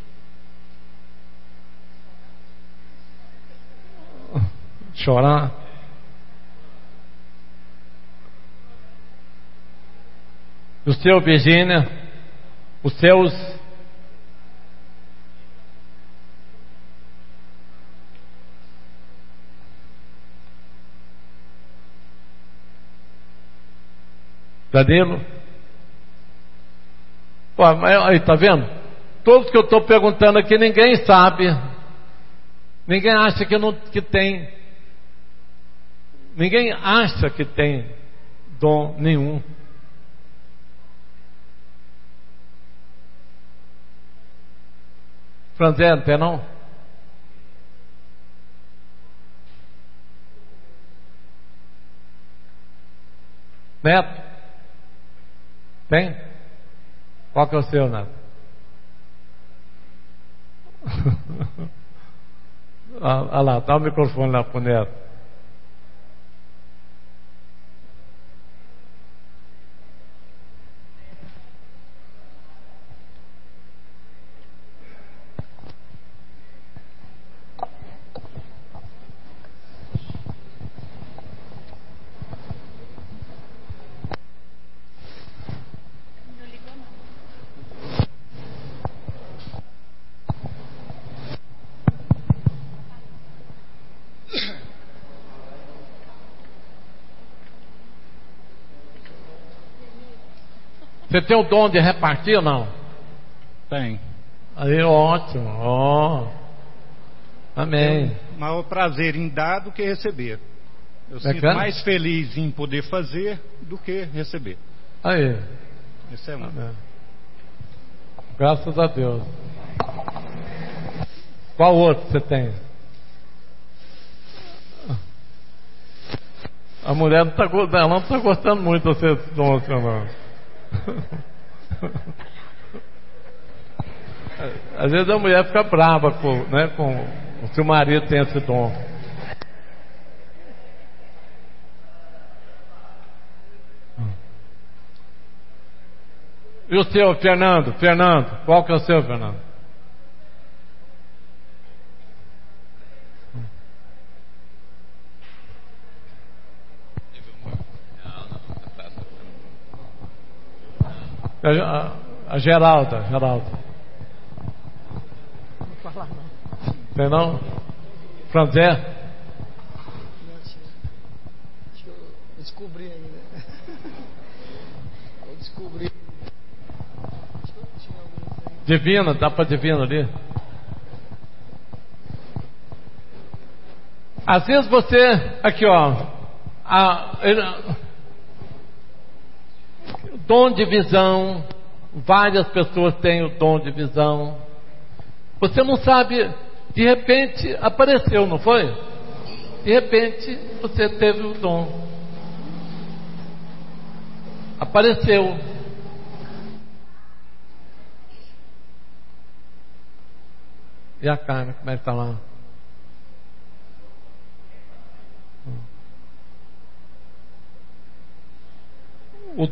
Chorar? O seu, Virgínia? Os seus? Danilo? Pô, mas aí, tá vendo? Todos que eu estou perguntando aqui, ninguém sabe. Ninguém acha que tem. Ninguém acha que tem dom nenhum. Franzé, não tem não? Neto? Tem? Qual que é o seu, Neto? Olha lá, dá o microfone lá pro Neto. Você tem o dom de repartir ou não? Tem. Aí, ótimo. Oh. Amém. Tenho maior prazer em dar do que receber. Eu sinto mais feliz em poder fazer do que receber. Aí. Esse é um. Amém. Graças a Deus. Qual outro você tem? A mulher não está gostando muito de você, dom, não. Às vezes a mulher fica brava se o marido tem esse dom. E o seu, Fernando? Fernando, qual que é o seu, Fernando? A Geralda. Não vou falar não. Tem não? Franzé? Acho que eu descobri ainda. Eu descobri. Acho que eu tinha alguns aí. Divina, dá para Divina ali? Às vezes você, aqui ó, dom de visão, várias pessoas têm o dom de visão. Você não sabe, de repente apareceu, não foi? De repente você teve o dom. Apareceu. E a Carmen, como é que está lá? O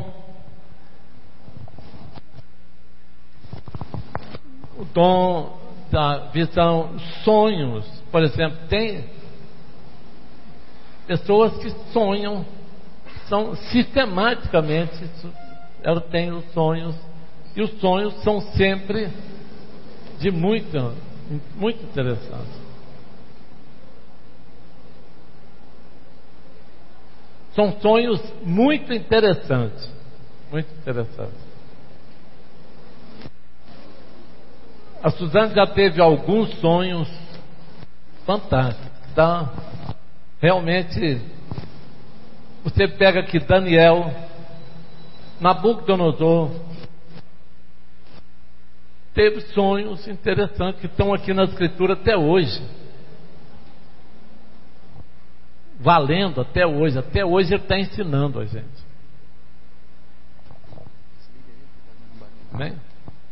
dom da visão, sonhos, por exemplo, tem pessoas que sonham, são sistematicamente, elas têm os sonhos, e os sonhos são sempre de muito interessantes. São sonhos muito interessantes. Muito interessantes. A Suzane já teve alguns sonhos fantásticos. Tá? Realmente, você pega aqui Daniel, Nabucodonosor, teve sonhos interessantes que estão aqui na Escritura até hoje. Valendo até hoje ele está ensinando a gente. Amém?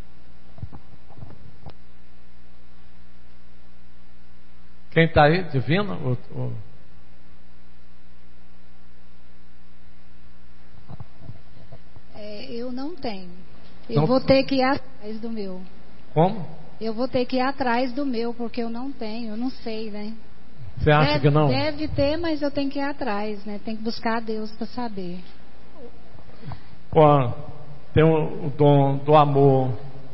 Quem está aí? Divino? Eu não tenho. Eu vou ter que ir atrás do meu. Como? Eu vou ter que ir atrás do meu, porque eu não tenho, eu não sei, né? Você acha que não? Deve ter, mas eu tenho que ir atrás, né? Tem que buscar a Deus para saber. Pô, tem o dom do amor.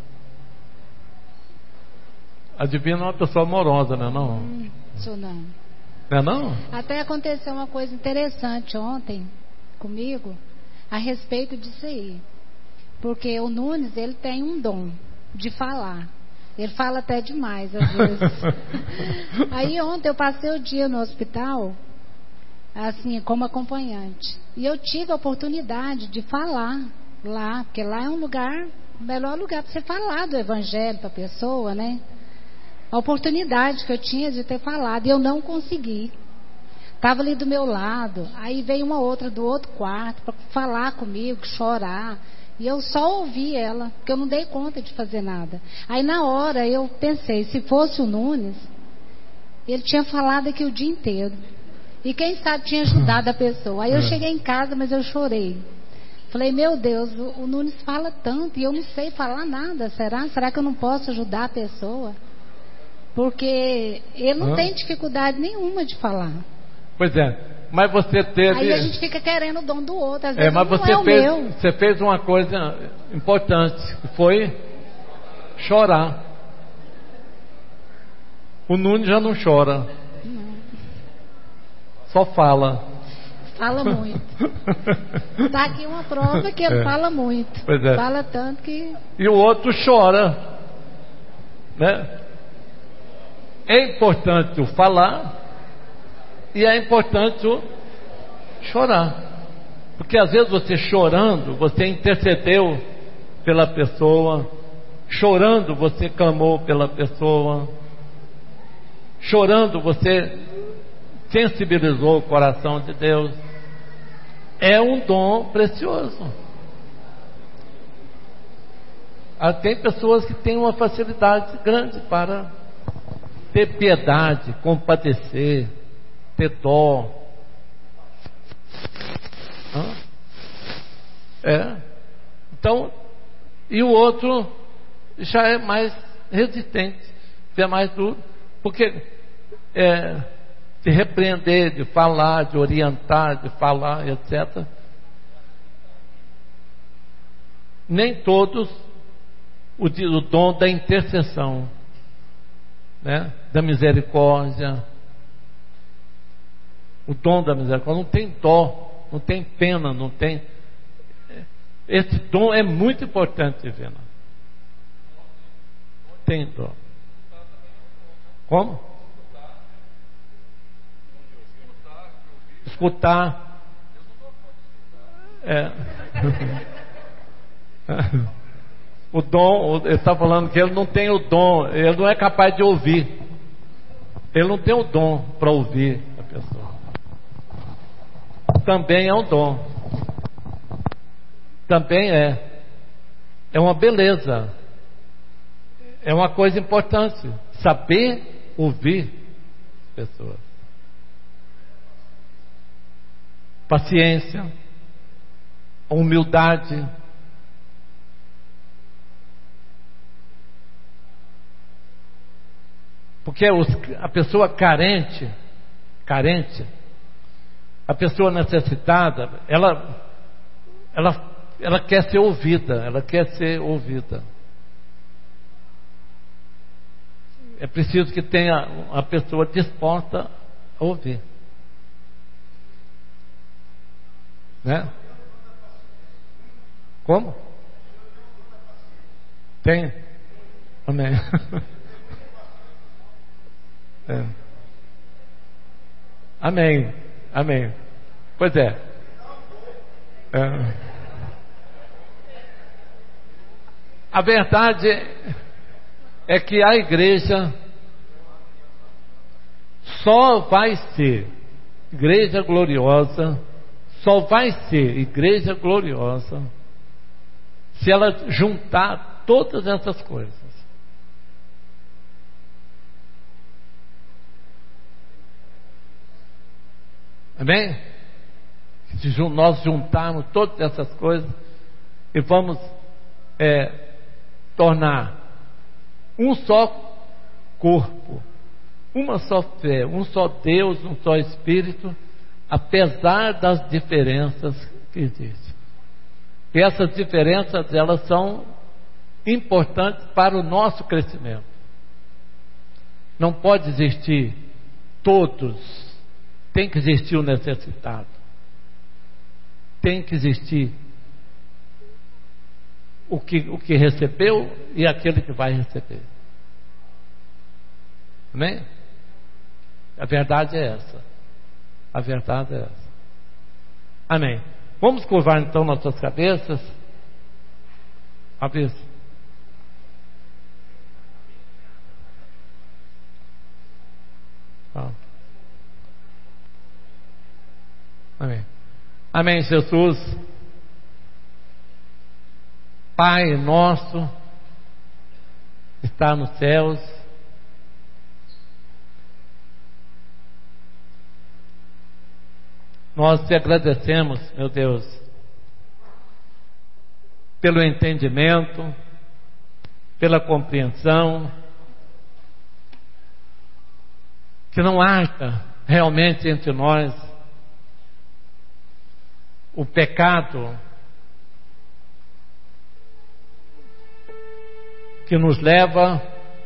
A Divina é uma pessoa amorosa, né? Não? Isso não. Não é não? Até aconteceu uma coisa interessante ontem comigo a respeito disso aí. Porque o Nunes, ele tem um dom de falar. Ele fala até demais, às vezes. Aí ontem eu passei o dia no hospital assim, como acompanhante. E eu tive a oportunidade de falar lá, porque lá é um lugar, o melhor lugar para você falar do evangelho para a pessoa, né? A oportunidade que eu tinha de ter falado, e eu não consegui. Estava ali do meu lado, aí veio uma outra do outro quarto para falar comigo, chorar. E eu só ouvi ela, porque eu não dei conta de fazer nada. Aí na hora eu pensei, se fosse o Nunes, ele tinha falado aqui o dia inteiro. E quem sabe tinha ajudado a pessoa. Aí eu cheguei em casa, mas eu chorei. Falei, meu Deus, o Nunes fala tanto e eu não sei falar nada. Será que eu não posso ajudar a pessoa? Porque ele não tem dificuldade nenhuma de falar. Pois é, mas você teve... Aí a gente fica querendo o dom do outro, às vezes mas não você é o fez, meu. Você fez uma coisa importante, que foi chorar. O Nunes já não chora. Não. Só fala. Fala muito. Está aqui uma prova que ele fala muito. Pois é. Fala tanto que... E o outro chora, né? É importante o falar e é importante o chorar, porque às vezes você chorando, você intercedeu pela pessoa, chorando você clamou pela pessoa, chorando você sensibilizou o coração de Deus. É um dom precioso. Tem pessoas que têm uma facilidade grande para ter piedade, compadecer, ter dó. Então, e o outro já é mais resistente, já é mais duro, porque de repreender, de falar, de orientar, de falar, etc. Nem todos o dom da intercessão, né? Da misericórdia, o dom da misericórdia, não tem dó, não tem pena, não tem. Esse dom é muito importante, Divina. Tem dó. Como? Escutar. O dom, ele está falando que ele não tem o dom, ele não é capaz de ouvir. Ele não tem o dom para ouvir a pessoa. Também é um dom. Também é uma beleza. É uma coisa importante. Saber ouvir as pessoas. Paciência, humildade. Porque a pessoa carente, a pessoa necessitada, ela quer ser ouvida, É preciso que tenha a pessoa disposta a ouvir, né? Como? Tem? Amém. Amém. Pois é. A verdade é que a igreja só vai ser igreja gloriosa, se ela juntar todas essas coisas. Amém? Se nós juntarmos todas essas coisas e vamos tornar um só corpo, uma só fé, um só Deus, um só Espírito, apesar das diferenças que existem. E essas diferenças, elas são importantes para o nosso crescimento. Não pode existir todos, tem que existir o necessitado, tem que existir o que recebeu e aquele que vai receber. Amém? A verdade é essa. A verdade é essa. Amém. Vamos curvar então nossas cabeças. Cabeça. Amém. Amém, Jesus. Pai nosso, está nos céus, nós te agradecemos, meu Deus, pelo entendimento, pela compreensão, que não haja realmente entre nós o pecado que nos leva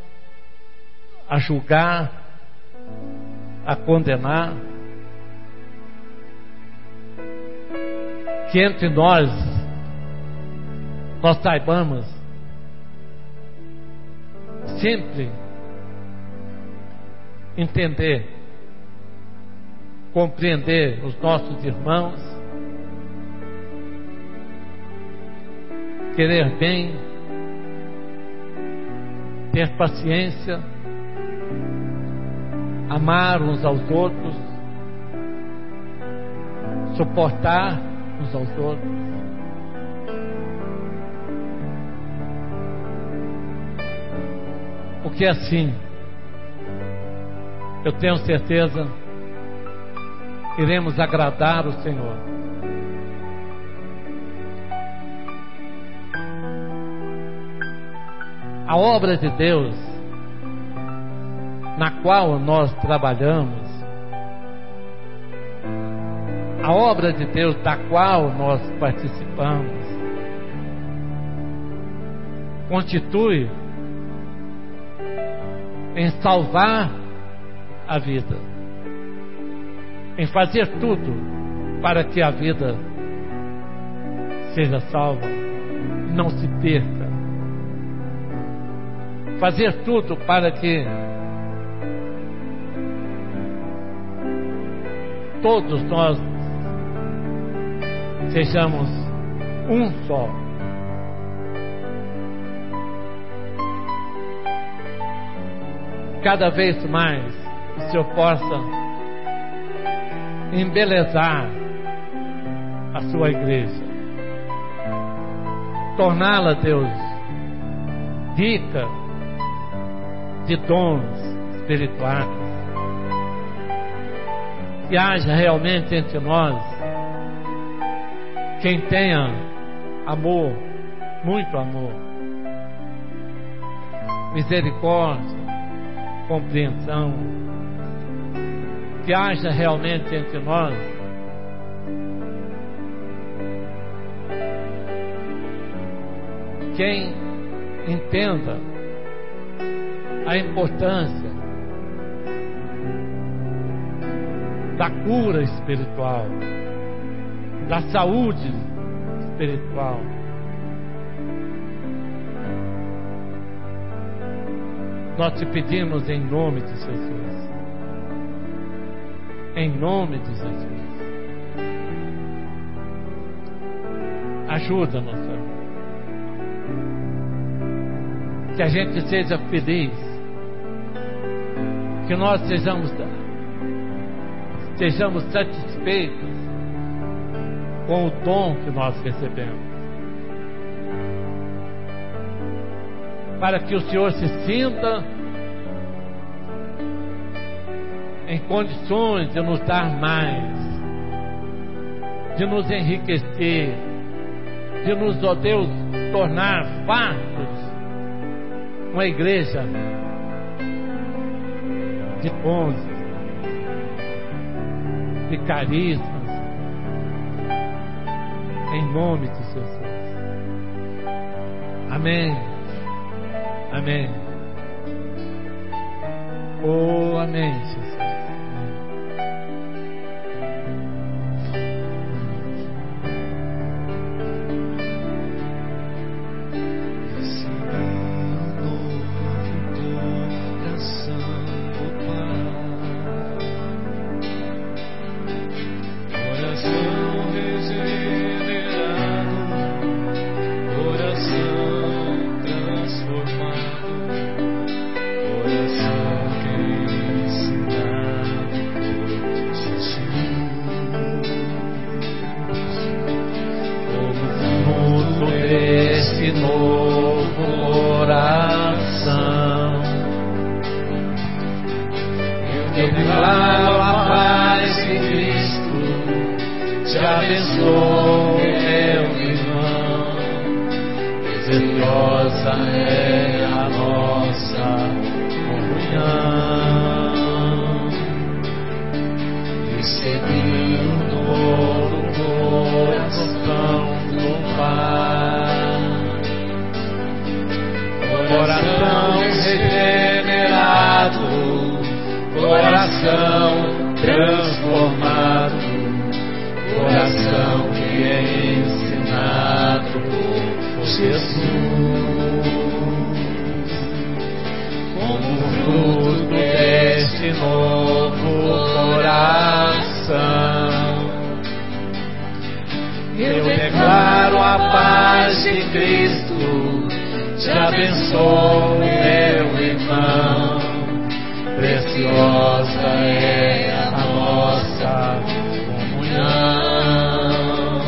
a julgar, a condenar, que entre nós saibamos sempre entender, compreender os nossos irmãos, querer bem, ter paciência, amar uns aos outros, suportar uns aos outros. Porque assim, eu tenho certeza, iremos agradar o Senhor. A obra de Deus na qual nós trabalhamos, a obra de Deus da qual nós participamos, constitui em salvar a vida, em fazer tudo para que a vida seja salva, não se perca, fazer tudo para que todos nós sejamos um só. Cada vez mais o Senhor possa embelezar a sua igreja, torná-la, Deus, rica de dons espirituais, que haja realmente entre nós quem tenha amor, muito amor, misericórdia, compreensão, que haja realmente entre nós quem entenda a importância da cura espiritual, da saúde espiritual. Nós te pedimos em nome de Jesus. Em nome de Jesus. Ajuda-nos, Senhor. Que a gente seja feliz. Que nós sejamos satisfeitos com o dom que nós recebemos. Para que o Senhor se sinta em condições de nos dar mais, de nos enriquecer, de nos, ó Deus, tornar fartos, uma igreja de dons, de carismas, em nome de Jesus. Amém. Amém. Oh, amém, Jesus. Eu declaro a paz de Cristo, te abençoo, meu irmão. Preciosa é a nossa comunhão. Recebi um novo coração do Pai, coração regenerado, coração transformado, coração que é ensinado por Jesus. Como fruto deste novo coração, eu declaro a paz de Cristo, te abençoo, meu irmão. Preciosa é a nossa comunhão.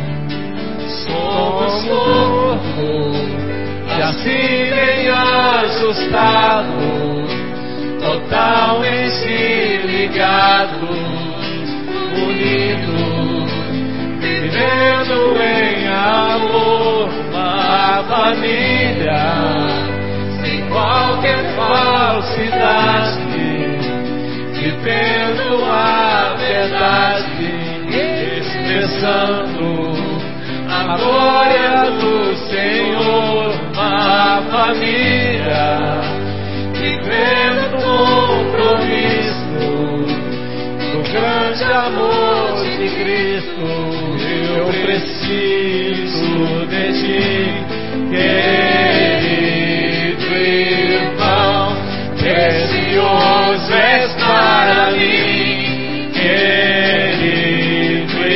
Somos corpo e assim bem ajustados, totalmente ligados, unidos, vivendo em amor, uma família, sem qualquer falsidade, vivendo a verdade, expressando a glória do Senhor, uma família, vivendo o compromisso do grande amor de Cristo. Eu preciso de ti, querido irmão, precioso és para mim, querido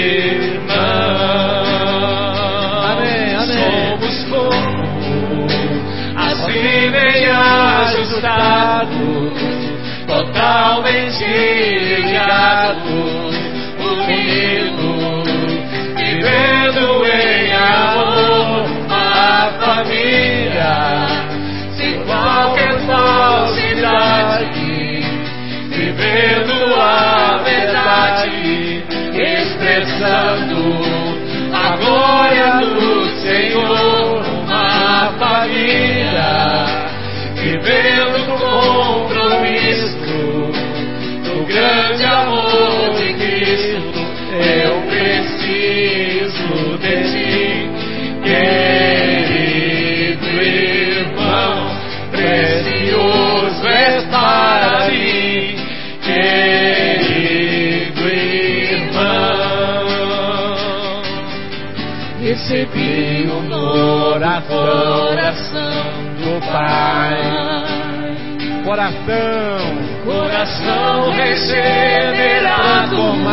irmão. Amém, amém. Somos corpo, assim bem ajustados, totalmente ligados, unidos, vivendo em amor, a família, sem qualquer falsidade, vivendo a verdade, expressando a glória do Senhor, uma família, vivendo o compromisso do grande amor de Cristo. Eu preciso de ti, querido irmão, precioso és para mim, querido irmão. Recebi um coração do Pai, coração regenerado,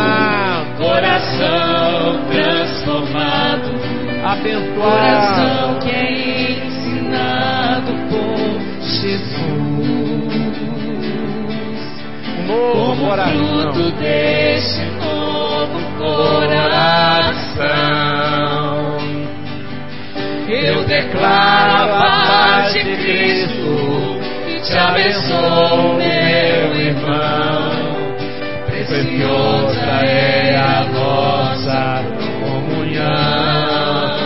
coração transformado, abençoado, coração que é ensinado por Jesus. Como fruto deste novo coração, eu declaro a paz de Cristo, te abençoo, meu irmão. Preciosa é a nossa comunhão.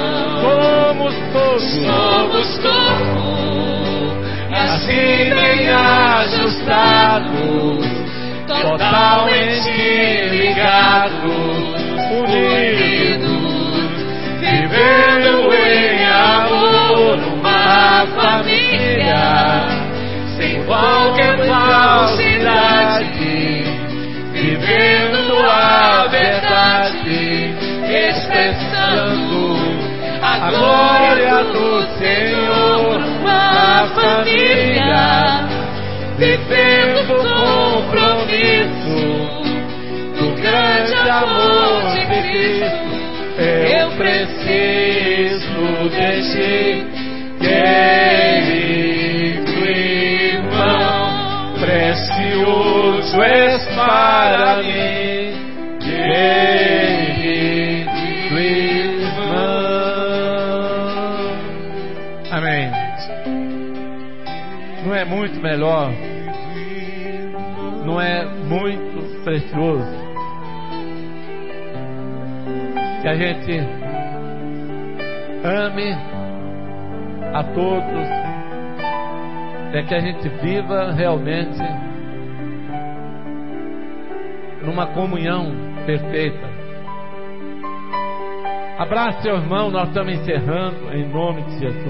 Somos corpo, assim bem ajustados, totalmente ligados, unidos, vivendo em amor, uma família, sem qualquer falsidade, vivendo a verdade, expressando a glória do Senhor, uma família, vivendo o compromisso do grande amor de Cristo. Eu preciso de ti, querido irmão, precioso és para mim, querido irmão. Amém. Não é muito melhor não é muito precioso? Que a gente ame a todos, é que a gente viva realmente numa comunhão perfeita. Abraço, seu irmão, nós estamos encerrando em nome de Jesus.